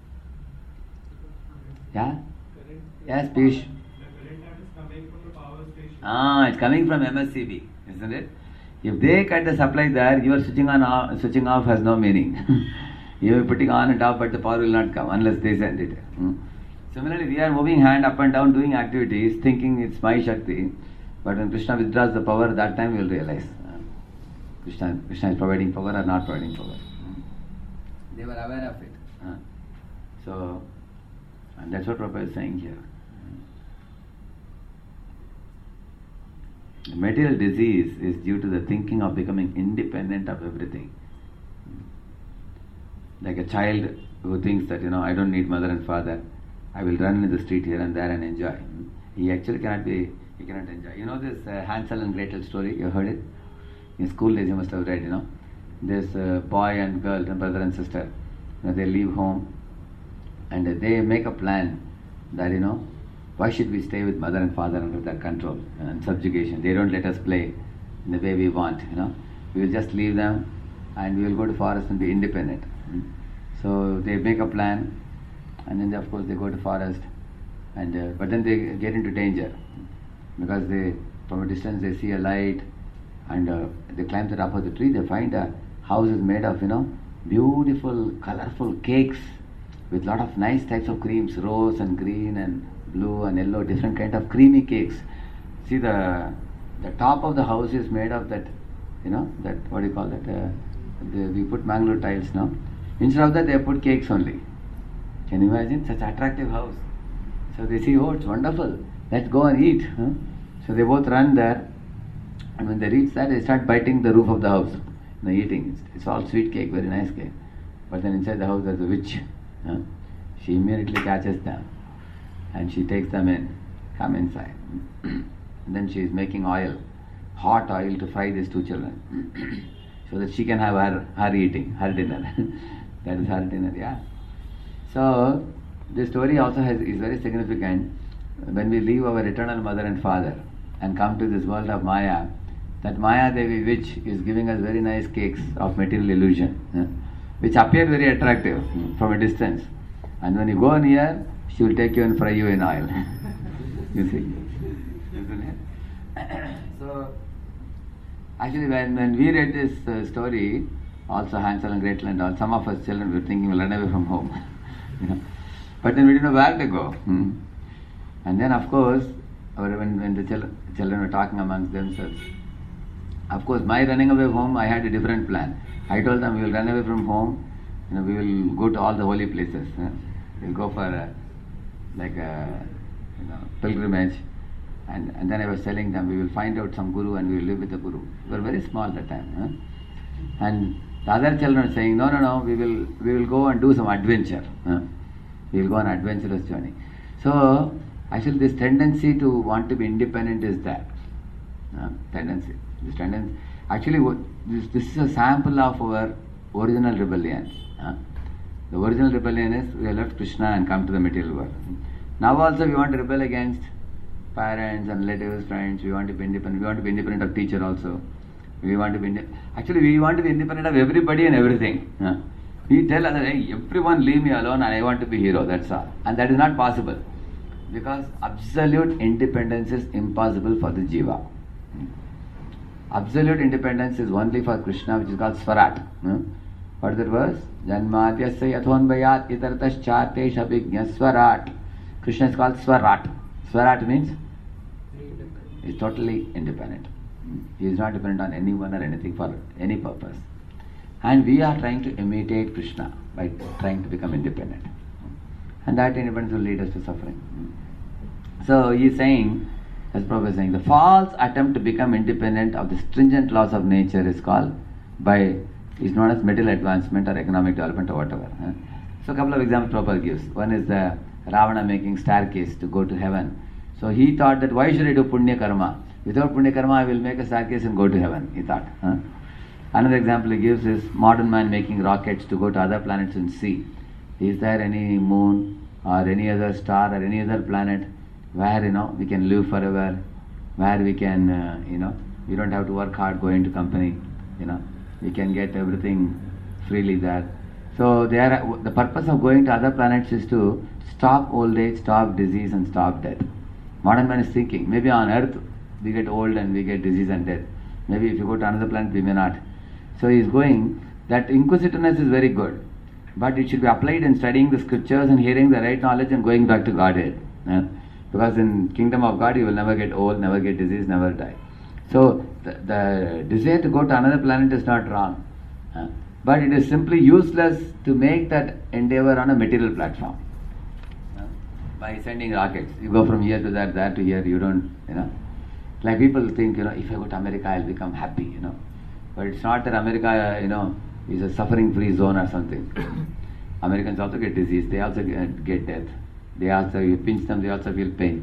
Yeah? Yes, Piyush. It's coming from MSCB, isn't it? If they cut the supply there, your switching off has no meaning. You are putting on and off, but the power will not come unless they send it. Similarly, we are moving hand up and down, doing activities, thinking it's my Shakti. But when Krishna withdraws the power, that time we will realize Krishna is providing power or not providing power. They were aware of it. So, and that's what Prabhupada is saying here. Material disease is due to the thinking of becoming independent of everything. Like a child who thinks that, I don't need mother and father, I will run in the street here and there and enjoy. He actually cannot enjoy. You know this Hansel and Gretel story, you heard it? In school days you must have read, This boy and girl, brother and sister, they leave home and they make a plan that, why should we stay with mother and father under their control and subjugation? They don't let us play in the way we want, We will just leave them and we will go to forest and be independent. So they make a plan and then of course they go to forest and but then they get into danger because from a distance they see a light and they climb the top of the tree. They find a house is made of, beautiful, colorful cakes with lot of nice types of creams, rose and green and blue and yellow, different kind of creamy cakes. See the top of the house is made of that, that, what do you call that? We put Mangalore tiles now. Instead of that they put cakes only. Can you imagine such attractive house? So they see, it's wonderful, let's go and eat. So they both run there, and when they reach there, they start biting the roof of the house, eating. It's all sweet cake, very nice cake. But then inside the house there's a witch. She immediately catches them and she takes them in, come inside. And then she is making oil, hot oil to fry these two children so that she can have her eating, her dinner. That is her dinner, yeah. So this story also is very significant. When we leave our eternal mother and father and come to this world of Maya, that Maya Devi witch is giving us very nice cakes of material illusion, which appear very attractive from a distance. And when you go near, she will take you and fry you in oil. You see? So, actually when we read this story, also Hansel and Gretel and all, some of us children were thinking we'll run away from home. But then we didn't know where to go. And then of course, when the children were talking amongst themselves, of course my running away from home, I had a different plan. I told them we will run away from home, we will go to all the holy places. We'll go for a pilgrimage. And then I was telling them we will find out some guru and we will live with the guru. We were very small that time. And the other children were saying, no, we will go and do some adventure. We will go on an adventurous journey. So actually this tendency to want to be independent is there. tendency. This tendency. Actually, this is a sample of our original rebellion. The original rebellion is we have left Krishna and come to the material world. Now also we want to rebel against parents and relatives, friends. We want to be independent. We want to be independent of teacher also. We want to be actually we want to be independent of everybody and everything. We tell others, hey, everyone leave me alone and I want to be hero. That's all. And that is not possible. Because absolute independence is impossible for the jiva. Absolute independence is only for Krishna, which is called Swarat. What is that verse? Janmadyasya yathonvayat itartaschate shabhignya Swarat. Krishna is called Swarat. Swarat means he is totally independent. He is not dependent on anyone or anything for any purpose. And we are trying to imitate Krishna by trying to become independent. And that independence will lead us to suffering. So he is saying, as Prabhupada is saying, the false attempt to become independent of the stringent laws of nature is known as material advancement or economic development or whatever. So a couple of examples Prabhupada gives. One is the Ravana making staircase to go to heaven. So he thought that why should I do punya karma? Without punya karma I will make a staircase and go to heaven, he thought. Another example he gives is modern man making rockets to go to other planets and see. Is there any moon or any other star or any other planet where we can live forever, where we can we don't have to work hard, go into company, we can get everything freely there. So the purpose of going to other planets is to stop old age, stop disease and stop death. Modern man is thinking, maybe on earth we get old and we get disease and death. Maybe if you go to another planet we may not. So he is going, that inquisitiveness is very good, but it should be applied in studying the scriptures and hearing the right knowledge and going back to Godhead. Because in kingdom of God you will never get old, never get disease, never die. So the desire to go to another planet is not wrong, but it is simply useless to make that endeavor on a material platform. By sending rockets, you go from here to there, there to here, you don't, like people think, if I go to America I'll become happy, but it's not that America, is a suffering-free zone or something. Americans also get disease, they also get death. They also, you pinch them, they also feel pain.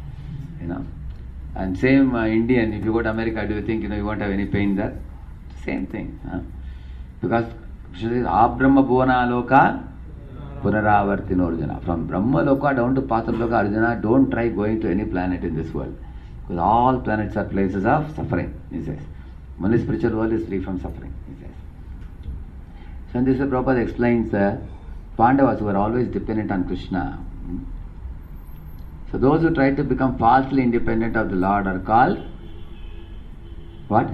And same Indian, if you go to America, do you think you won't have any pain there? Same thing. Because Krishna says, Abrahma Bhuvana Loka Punaravartino Arjuna. From Brahma Loka down to Patra Loka, Arjuna, don't try going to any planet in this world. Because all planets are places of suffering, he says. Only spiritual world is free from suffering, he says. So in this way, Prabhupada explains the Pandavas who are always dependent on Krishna. So those who try to become falsely independent of the Lord are called what?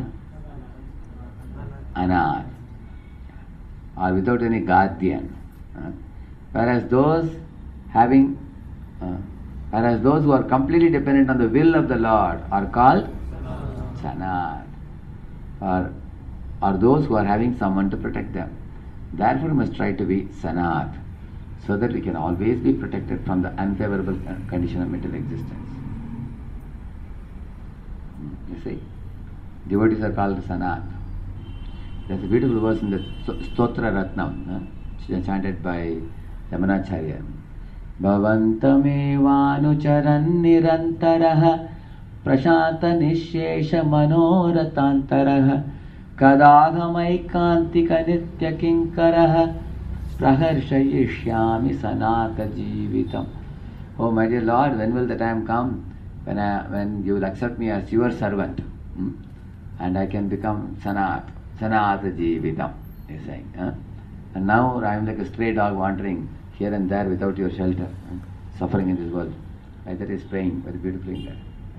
Anath, or without any guardian. Whereas those who are completely dependent on the will of the Lord are called Sanath, or those who are having someone to protect them. Therefore we must try to be Sanath, so that we can always be protected from the unfavorable condition of material existence. You see, devotees are called Sanath. There's a beautiful verse in the Stotra Ratnam, chanted by Yamunacharya. Bhavantamevanucharan nirantaraha prashanta nishesha manoratantaraha kadaghamaikantika nitya kinkaraha praharshayishyami sanata jivitam. Oh my dear Lord, when will the time come when you will accept me as your servant, and I can become sanata jivitam, he is saying. And now I am like a stray dog wandering here and there without your shelter, suffering in this world. Like that he is praying very beautifully in that.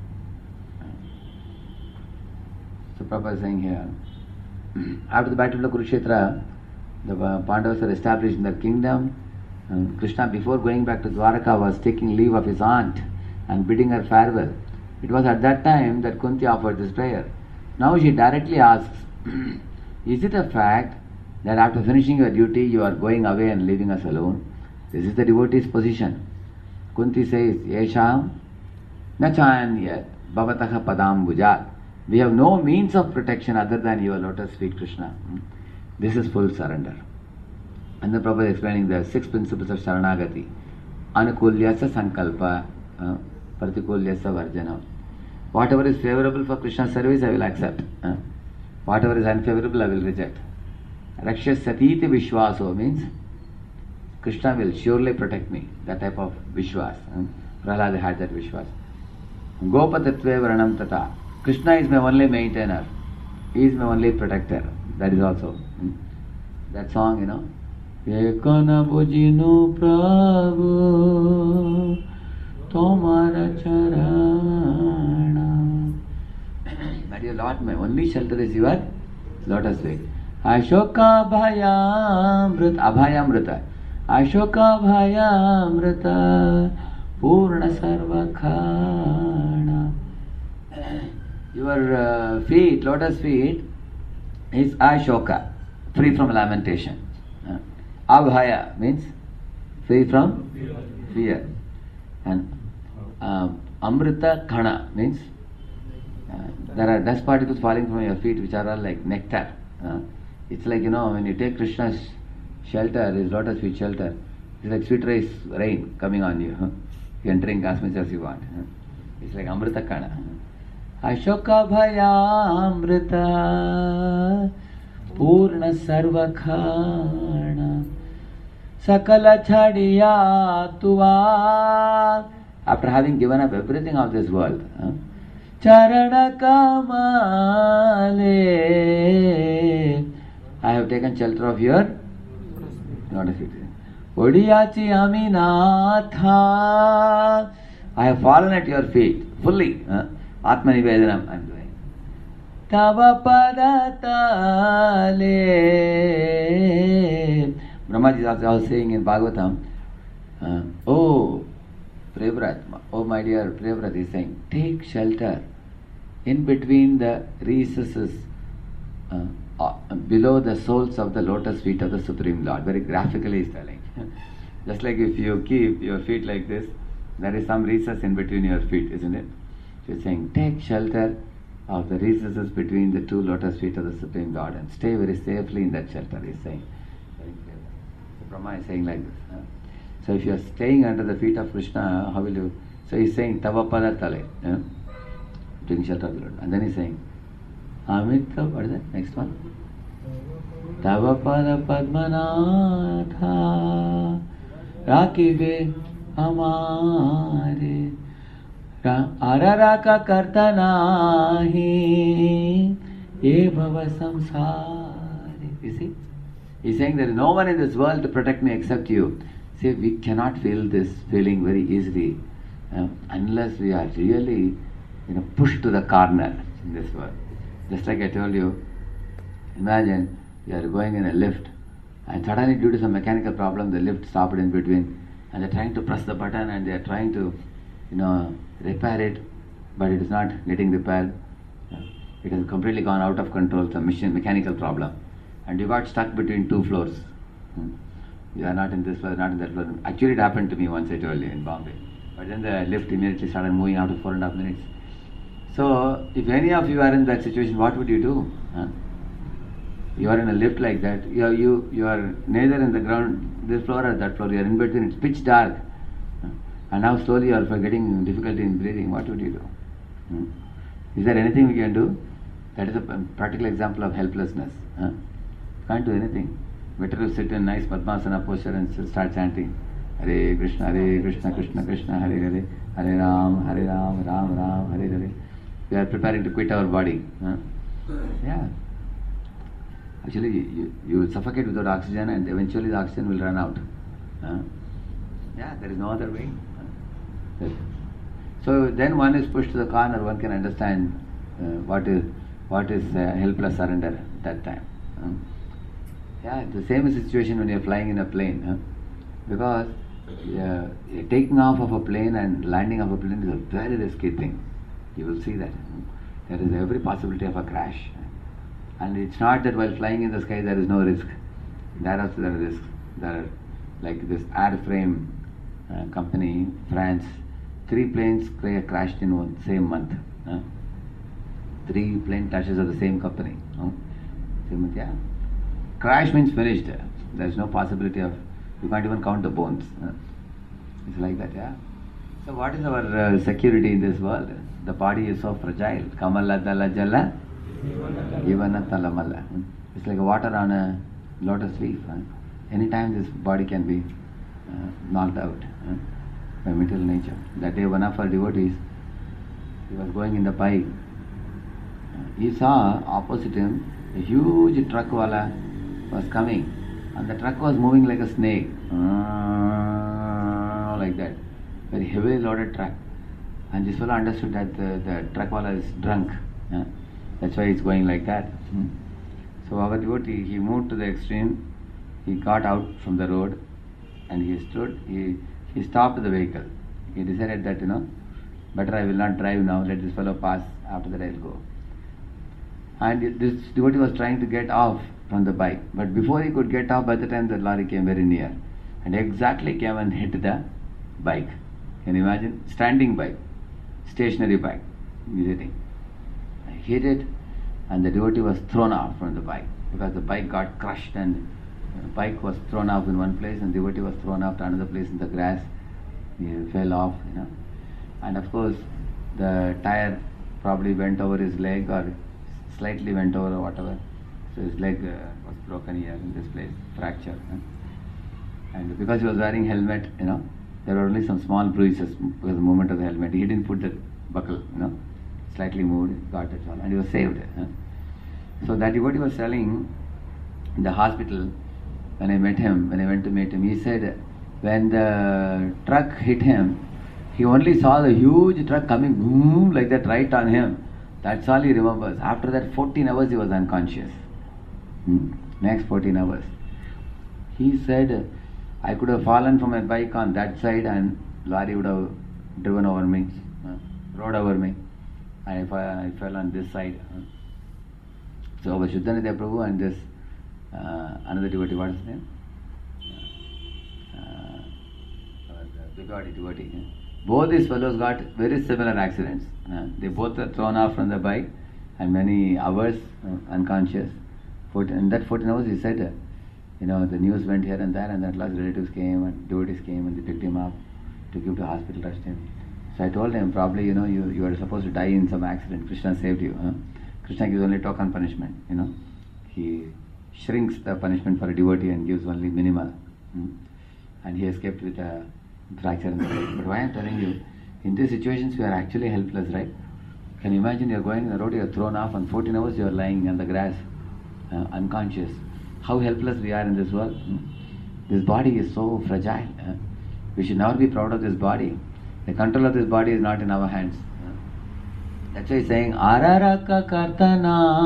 So Prabhupada is saying here, after the battle of Kurukshetra, the Pandavas are established in their kingdom. And Krishna, before going back to Dwaraka, was taking leave of his aunt and bidding her farewell. It was at that time that Kunti offered this prayer. Now she directly asks, is it a fact that after finishing your duty you are going away and leaving us alone? This is the devotee's position. Kunti says, Yesham nachanyat bhavataha padam bhujat. We have no means of protection other than your lotus feet, Krishna. This is full surrender. And the Prabhupada is explaining the 6 principles of Sharanagati. Anukulyasa sankalpa, pratikulyasa varjanam. Whatever is favorable for Krishna's service, I will accept. Whatever is unfavorable, I will reject. Rakshasatiti Vishwaso means Krishna will surely protect me. That type of Vishwas. Prahlada had that Vishwas. Gopatatve Varanam Tata. Krishna is my only maintainer. He is my only protector. That is also. That song, Ekana bujinu Prabhu Tomara Charana. But your Lord, my only shelter is your lotus feet. Ashoka Bhayamrita. Abhayamrita. Ashoka Bhayamrita Purna Sarvakhana. Your feet, lotus feet, is Ashoka, free from lamentation. Abhaya means free from fear. And Amrita Khana means there are dust particles falling from your feet which are all like nectar. It's like, when you take Krishna's shelter, his lotus feet shelter, it's like sweet rice rain coming on you. You can drink as much as you want. It's like Amrita Khana. Ashoka Bhayamrita Purna Sarvakhana Sakala Chadiya Tuva. After having given up everything of this world, Charana Kamale, I have taken shelter of your lotus feet. Odiyachi Aminatha, I have fallen at your feet fully. Atmani Vedanam I am doing. Tava Padatale. Brahmaji is also saying in Bhagavatam, oh Priyavrat, oh my dear Priyavrat, is saying, take shelter in between the recesses below the soles of the lotus feet of the Supreme Lord. Very graphically is telling. Just like if you keep your feet like this, there is some recess in between your feet, isn't it? So he's saying, take shelter of the recesses between the two lotus feet of the Supreme Lord and stay very safely in that shelter, he's saying. Very clear. So Brahma is saying like this. So if you are staying under the feet of Krishna, how will you? So he's saying, Tava Padatale, taking shelter of the Lord. And then he's saying, Amrita, what is that? Next one. Tava Pada Padmanatha Rakive Amare Araraka Kartanahi Ye Bhava Samsari. You see? He's saying there is no one in this world to protect me except you. See, we cannot feel this feeling very easily unless we are really pushed to the corner in this world. Just like I told you, imagine you are going in a lift and suddenly due to some mechanical problem the lift stopped in between and they are trying to press the button and they are trying to repair it, but it is not getting repaired. It has completely gone out of control, some mechanical problem, and you got stuck between two floors. You are not in this floor, not in that floor. Actually it happened to me once, I told you, in Bombay. But then the lift immediately started moving after 4.5 minutes. So if any of you are in that situation, what would you do? You are in a lift like that. You are neither in the ground, this floor or that floor. You are in between. It's pitch dark. And now slowly you are getting difficulty in breathing. What would you do? Is there anything we can do? That is a practical example of helplessness. Can't do anything. Better to sit in nice Padmasana posture and start chanting Hare Krishna, Krishna Krishna, Hare Hare, Hare Ram, Ram Ram, Hare Hare. We are preparing to quit our body. Yeah. Actually, you will suffocate without oxygen and eventually the oxygen will run out. Yeah, there is no other way. So then one is pushed to the corner, one can understand what is helpless surrender at that time. Yeah, the same situation when you are flying in a plane. Because taking off of a plane and landing of a plane is a very risky thing. You will see that. There is every possibility of a crash. And it's not that while flying in the sky there is no risk. There also there are risks. There are, like this airframe company, France, 3 planes crashed in one same month. 3 plane crashes of the same company. Same month, yeah. Crash means finished. There is no possibility of, you can't even count the bones. It's like that, yeah. So what is our security in this world? The body is so fragile. Kamala dala jala, ivana talamala. It's like water on a lotus leaf. Anytime this body can be knocked out by material nature. That day one of our devotees, he was going in the bike. He saw opposite him a huge truck wala was coming, and the truck was moving like a snake, like that. Very heavily loaded truck. And this fellow understood that the truck wala is drunk. That's why he's going like that. So our devotee, he moved to the extreme. He got out from the road and he stood. He stopped the vehicle. He decided that, better I will not drive now. Let this fellow pass. After that I will go. And this devotee was trying to get off from the bike. But before he could get off, by the time the lorry came very near. And exactly came and hit the bike. Can you imagine? Standing bike. Stationary bike. Visiting. Hit it, and the devotee was thrown off from the bike. Because the bike got crushed and the bike was thrown off in one place and the devotee was thrown off to another place in the grass. He fell off, And of course, the tire probably went over his leg or slightly went over or whatever. So his leg was broken here in this place, fractured. And because he was wearing helmet, there were only some small bruises because of the movement of the helmet. He didn't put the buckle, slightly moved, got it all, and he was saved. So that devotee was telling in the hospital, when I went to meet him, he said when the truck hit him, he only saw the huge truck coming boom like that right on him. That's all he remembers. After that 14 hours he was unconscious. Next 14 hours. He said, I could have fallen from a bike on that side and lorry would have driven over me, rode over me. I fell on this side. So our Shuddhanidya Prabhu and this another devotee, what is his name? Bigadi devotee. Both these fellows got very similar accidents. They both were thrown off from the bike and many hours unconscious. In that 14 hours he said, the news went here and there, and at last relatives came and devotees came and they picked him up, took him to hospital, rushed him. So I told him, probably, you were supposed to die in some accident. Krishna saved you. Krishna gives only token punishment, He shrinks the punishment for a devotee and gives only minimal. And he escaped with a fracture in the leg. But why I am telling you, in these situations we are actually helpless, right? Can you imagine you are going on the road, you are thrown off, and 14 hours you are lying on the grass, unconscious. How helpless we are in this world. This body is so fragile. We should never be proud of this body. The control of this body is not in our hands. That's why he's saying, Araraka karta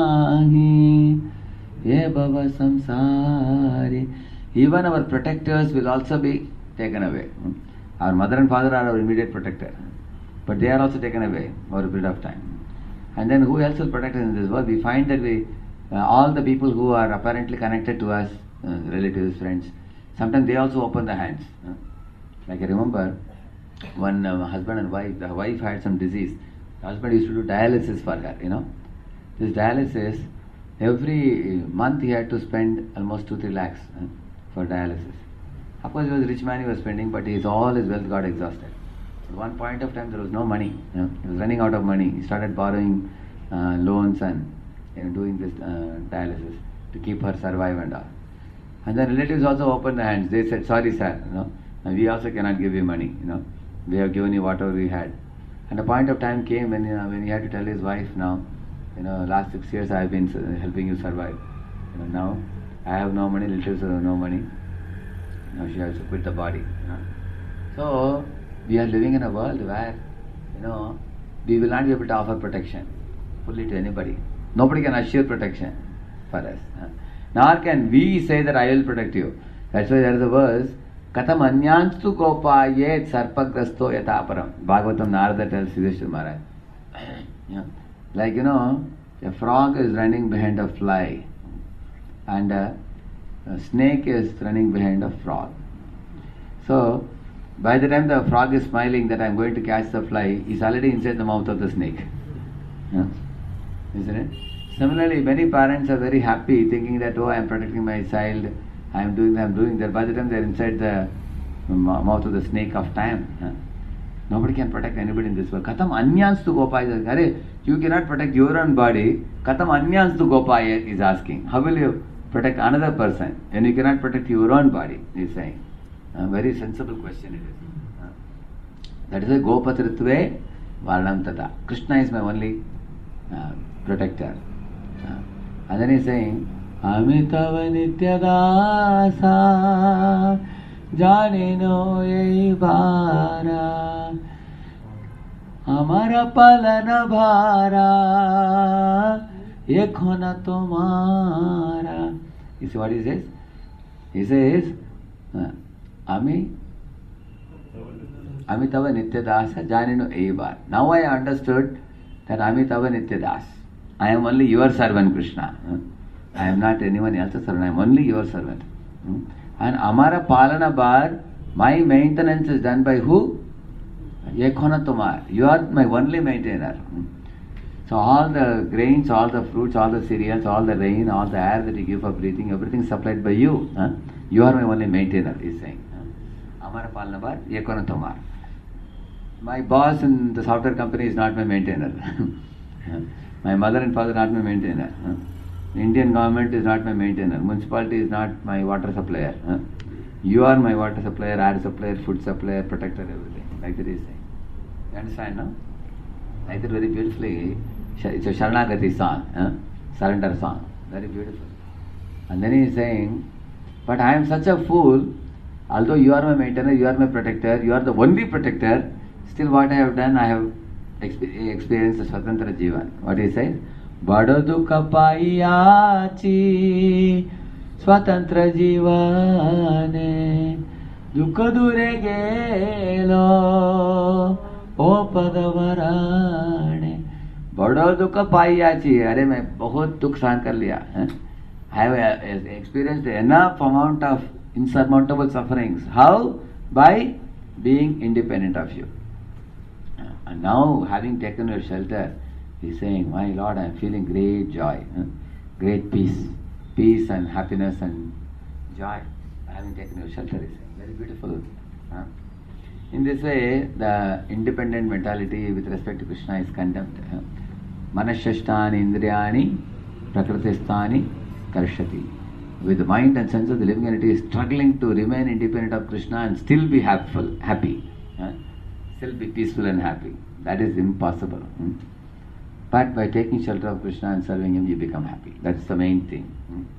nahi ye bhava samsari. Even our protectors will also be taken away. Our mother and father are our immediate protector. But they are also taken away over a period of time. And then who else will protect us in this world? We find that all the people who are apparently connected to us, relatives, friends, sometimes they also open their hands. Like I remember, one husband and wife, the wife had some disease. The husband used to do dialysis for her, This dialysis, every month he had to spend almost 2-3 lakhs for dialysis. Of course he was a rich man, he was spending, but all his wealth got exhausted. At one point of time there was no money. He was running out of money. He started borrowing loans and doing this dialysis to keep her survive and all. And the relatives also opened their hands. They said, sorry sir, we also cannot give you money, we have given you whatever we had. And a point of time came when he had to tell his wife, now, last 6 years I have been helping you survive. Now I have no money, relatives have no money. Now she has to quit the body. So we are living in a world where, we will not be able to offer protection fully to anybody. Nobody can assure protection for us. Nor can we say that I will protect you. That's why there is a verse, Katam anyanstu kopayet sarpagrasto yataparam. Bhagavatam Narada tells Yudhishthira Maharaj. Like, a frog is running behind a fly and a snake is running behind a frog. So, by the time the frog is smiling that I am going to catch the fly, he's already inside the mouth of the snake. Isn't it? Similarly, many parents are very happy thinking that, I am protecting my child, I am doing that. By the time they are inside the mouth of the snake of time, Nobody can protect anybody in this world. Katham anyans tu gopaya. Are, you cannot protect your own body. Katham anyans tu gopaya is asking. How will you protect another person and you cannot protect your own body? He is saying. A very sensible question it is. That is why Gopatritve Varnam Tata. Krishna is my only protector. And then he is saying, Amitava Nityadasa Janino Yeivara Amara Palana Bhara Yekhona Tomara. You see what he says? He says, Amitava Nityadasa Janino Eivar. Now I understood that Amitava Nityadas. I am only your servant, Krishna. I am not anyone else's servant. I am only your servant. And Amara Palana Bar, my maintenance is done by who? Yekhona Tomar. You are my only maintainer. So all the grains, all the fruits, all the cereals, all the rain, all the air that you give for breathing, everything is supplied by you. You are my only maintainer, he is saying. Amara Palana Bar, Yekhona Tomar. My boss in the software company is not my maintainer. My mother and father are not my maintainer. The Indian government is not my maintainer. Municipality is not my water supplier. You are my water supplier, air supplier, food supplier, protector, everything. Like that he is saying. You understand, no? Like that very beautifully. It's a Sharanagati song. Surrender song. Very beautiful. And then he is saying, but I am such a fool. Although you are my maintainer, you are my protector, you are the only protector, still what I have done, I have experienced the Swatantra Jivan. What he says? Bado dukha paiyachi Swatantra Jivane Dukha dure gelo O padavarane. Bado dukha paiyachi. Are मैं बहुत दुख सहन कर लिया. I have experienced enough amount of insurmountable sufferings. How? By being independent of you. And now, having taken your shelter, he is saying, my Lord, I am feeling great joy, great peace and happiness and joy. Having taken your shelter, he is saying, very beautiful. In this way, the independent mentality with respect to Krishna is condemned. Manashashtani indriyani prakritistani karshati. With the mind and sense of the living entity is struggling to remain independent of Krishna and still be happy. Still be peaceful and happy. That is impossible. But by taking shelter of Krishna and serving him, you become happy. That's the main thing.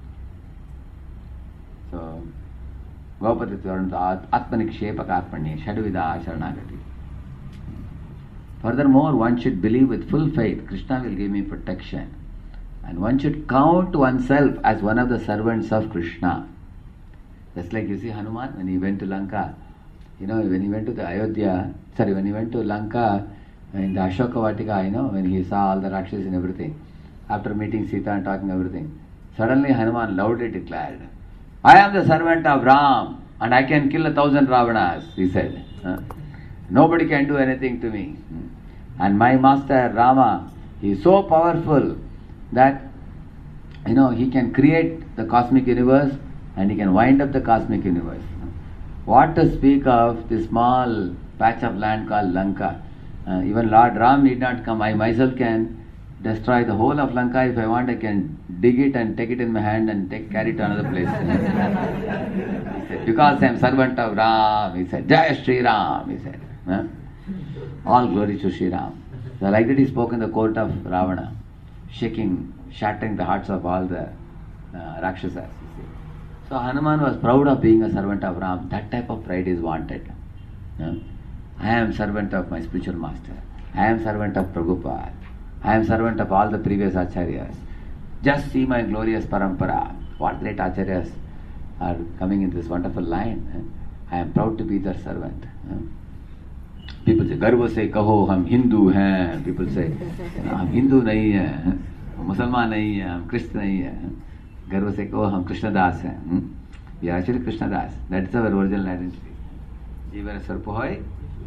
So, Gopatitvaranta Atmanikshepakatmanye Shadvida Sharanagati. Furthermore, one should believe with full faith, Krishna will give me protection. And one should count oneself as one of the servants of Krishna. Just like you see Hanuman, when he went to Lanka, when he went to when he went to Lanka in the Ashoka Vatika, when he saw all the Rakshas and everything, after meeting Sita and talking everything, suddenly Hanuman loudly declared, I am the servant of Ram and I can kill 1,000 Ravanas, he said. Nobody can do anything to me. And my master Rama, he is so powerful that he can create the cosmic universe and he can wind up the cosmic universe. What to speak of this small patch of land called Lanka? Even Lord Ram need not come. I myself can destroy the whole of Lanka. If I want, I can dig it and take it in my hand and carry it to another place. He said, because I am servant of Ram, he said, Jai Shri Ram, he said. All glory to Shri Ram. So like that he spoke in the court of Ravana, shattering the hearts of all the Rakshasas. So Hanuman was proud of being a servant of Ram. That type of pride is wanted. I am servant of my spiritual master. I am servant of Prabhupada. I am servant of all the previous acharyas. Just see my glorious parampara. What great acharyas are coming in this wonderful line. I am proud to be their servant. People say, गर्व से कहो हम हिंदू हैं. People say, हम हिंदू नहीं हैं, मुसलमान नहीं हैं, हम कृष्ण नहीं हैं. गर्व से कहो हम कृष्णदास हैं. We are actually Krishnadas. That is our original identity. Jivanaswar Pohoi,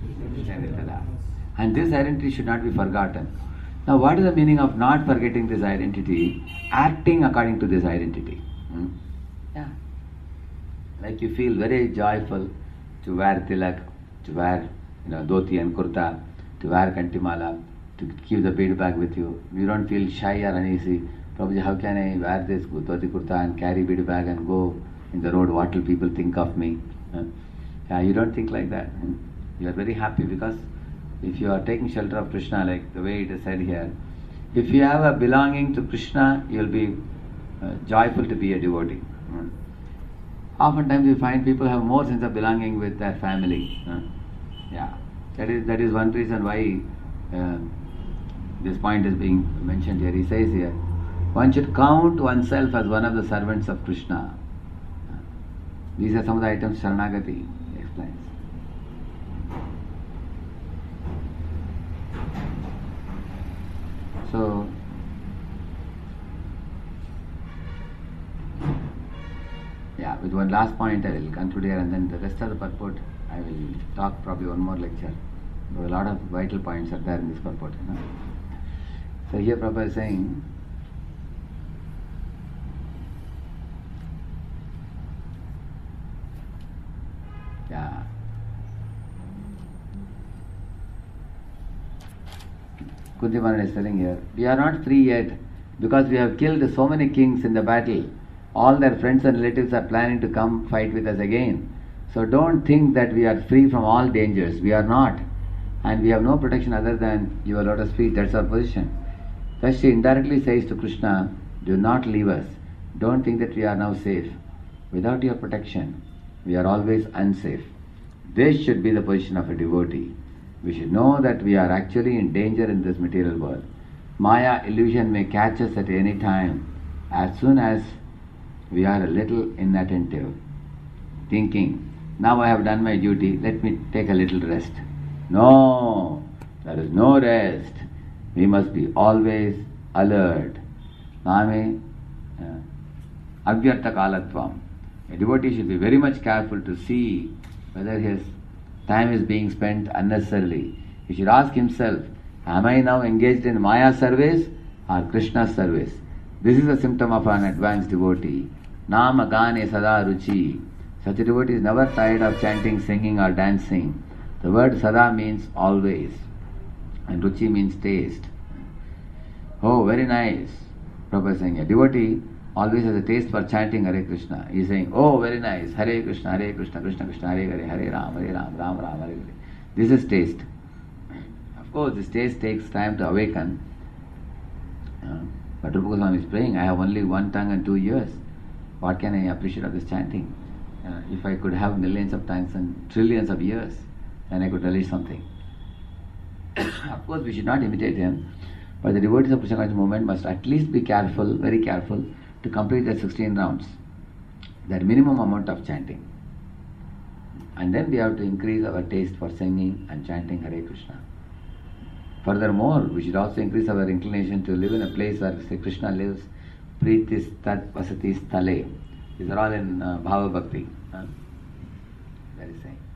and this identity should not be forgotten. Now, what is the meaning of not forgetting this identity? Acting according to this identity. Yeah. Like you feel very joyful to wear tilak, to wear dhoti and kurta, to wear kantimala, to keep the bead bag with you. You don't feel shy or uneasy. Prabhuji, how can I wear this dhoti kurta and carry bead bag and go in the road? What will people think of me? Yeah, you don't think like that. You are very happy because if you are taking shelter of Krishna, like the way it is said here, if you have a belonging to Krishna, you will be joyful to be a devotee. Oftentimes you find people have more sense of belonging with their family. Yeah, that is one reason why this point is being mentioned here. He says here, one should count oneself as one of the servants of Krishna. These are some of the items Sharanagati explains. So, yeah, with one last point I will conclude here, and then the rest of the purport I will talk probably one more lecture. There are a lot of vital points are there in this purport. So here Prabhupada is saying, yeah, Kunti Maharaj is telling here, we are not free yet because we have killed so many kings in the battle. All their friends and relatives are planning to come fight with us again. So don't think that we are free from all dangers. We are not. And we have no protection other than your lotus feet. That's our position. Thus she indirectly says to Krishna, do not leave us. Don't think that we are now safe. Without your protection, we are always unsafe. This should be the position of a devotee. We should know that we are actually in danger in this material world. Maya illusion may catch us at any time as soon as we are a little inattentive, thinking, now I have done my duty, let me take a little rest. No, there is no rest. We must be always alert. Name avyartha kalatvam. A devotee should be very much careful to see whether his time is being spent unnecessarily. He should ask himself, am I now engaged in Maya service or Krishna's service? This is a symptom of an advanced devotee. Nama gane sada ruchi. Such a devotee is never tired of chanting, singing or dancing. The word sada means always, and ruchi means taste. Oh, very nice. Prabhupada is saying, a devotee always has a taste for chanting Hare Krishna. He is saying, oh, very nice, Hare Krishna, Krishna Krishna, Hare Hare, Hare Ram, Ram Ram, Hare Hare. This is taste. Of course, this taste takes time to awaken. But Rupa Goswami is praying, I have only one tongue and 2 ears. What can I appreciate of this chanting? If I could have millions of tongues and trillions of ears, then I could release something. Of course, we should not imitate him, but the devotees of Krishna conscious movement must at least be careful, very careful, to complete the 16 rounds, that minimum amount of chanting. And then we have to increase our taste for singing and chanting Hare Krishna. Furthermore, we should also increase our inclination to live in a place where Sri Krishna lives, Pritis Tat Vasati Sthale. These are all in Bhava Bhakti. That is saying.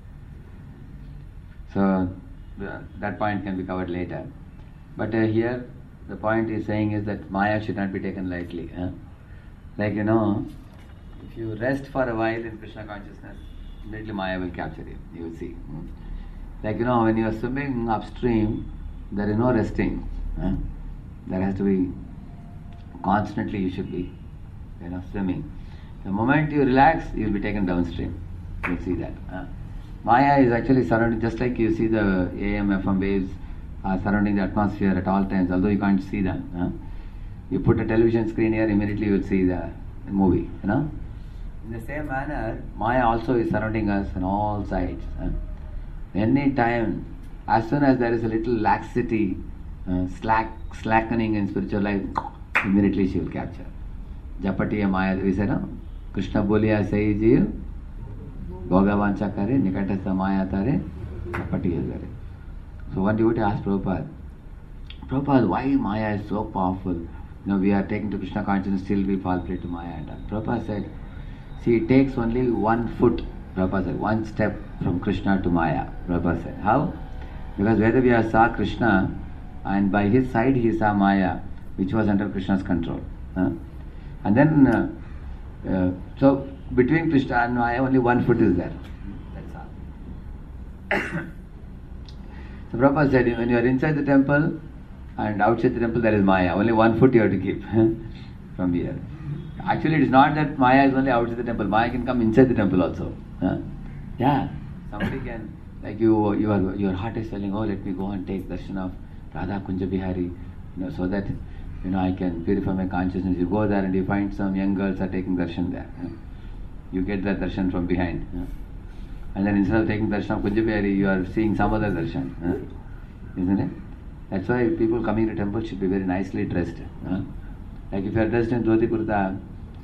So, that point can be covered later. But here, the point is saying is that Maya should not be taken lightly. Like, if you rest for a while in Krishna consciousness, immediately Maya will capture you. You will see. Like, when you are swimming upstream, there is no resting. There has to be, constantly you should be, swimming. The moment you relax, you will be taken downstream. You will see that. Maya is actually surrounding, just like you see the AM, FM waves surrounding the atmosphere at all times, although you can't see them. You put a television screen here, immediately you will see the movie. In the same manner, Maya also is surrounding us on all sides. Any time, as soon as there is a little laxity, slackening in spiritual life, immediately she will capture. Japatiya Maya, we say, no? Krishna boliya sahi jeev, Bhogavancha kare, nikatastha Maya tare, Japatiya kare. So one devotee asked Prabhupada, why Maya is so powerful? We are taken to Krishna consciousness, still we fall prey to Maya. And Prabhupada said, see, it takes only 1 foot, Prabhupada said, 1 step from Krishna to Maya. Prabhupada said, how? Because Vedavyasa saw Krishna, and by his side he saw Maya, which was under Krishna's control. And then, so between Krishna and Maya, only 1 foot is there. That's all. So Prabhupada said, when you are inside the temple and outside the temple there is Maya. Only 1 foot you have to keep from here. Actually it is not that Maya is only outside the temple. Maya can come inside the temple also. Yeah. Somebody can, like your heart is telling, oh, let me go and take darshan of Radha Kunja Bihari, so that I can purify my consciousness. You go there and you find some young girls are taking darshan there. You get that darshan from behind. And then instead of taking darshan of Kunja Bihari, you are seeing some other darshan. Isn't it? That's why people coming to temple should be very nicely dressed. Like if you are dressed in dhoti kurta,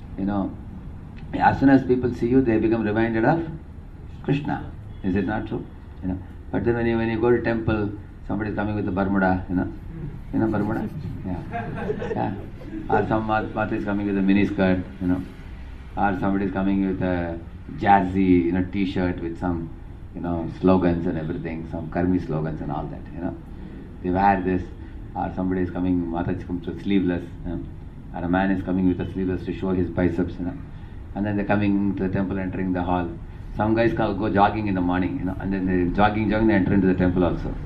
as soon as people see you, they become reminded of Krishna. Is it not true? But then when you go to temple, somebody is coming with a Bermuda, Bermuda? Yeah. Or some Mata is coming with a mini skirt, or somebody is coming with a jazzy, t-shirt with some, slogans and everything, some karmi slogans and all that, They wear this, or somebody is coming, Mata is coming with sleeveless, or a man is coming with a sleeveless to show his biceps, And then they're coming to the temple, entering the hall. Some guys go jogging in the morning, and then they jogging, they enter into the temple also.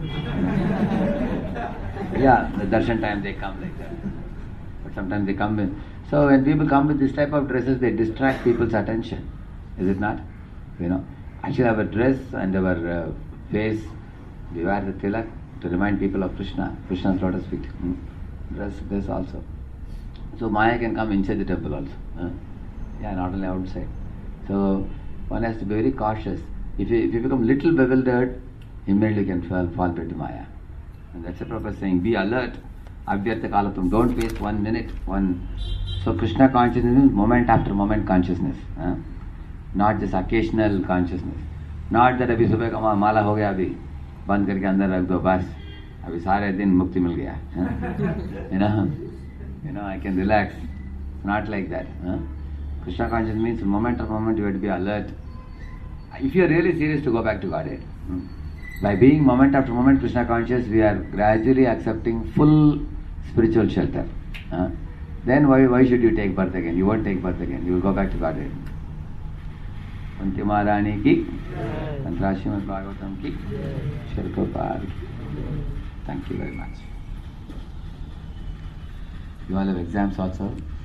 Yeah, the darshan time they come like that. But sometimes they come in. So when people come with this type of dresses, they distract people's attention. Is it not? Actually our dress and our face, we wear the tilak to remind people of Krishna, Krishna's lotus feet. Dress also. So Maya can come inside the temple also. Yeah, not only outside. So one has to be very cautious. If you become little bewildered, immediately you can fall into Maya. And that's the Prabhupada saying, be alert. Abhyartha kalatam. Don't waste 1 minute. So Krishna consciousness means moment after moment consciousness. Not just occasional consciousness. Not that abhi subah ka mala ho gaya abhi. Band karke andar rakh do bas. Abhi sare din mukti mil gaya. I can relax. Not like that. Krishna consciousness means moment after moment you have to be alert. If you are really serious to go back to Godhead, by being moment after moment Krishna conscious, we are gradually accepting full spiritual shelter. Then why should you take birth again? You won't take birth again. You will go back to Godhead. Kunti Maharani ki, Tantra Srimad Bhagavatam ki, Srila Prabhupada ki. Thank you very much. You all have exams also.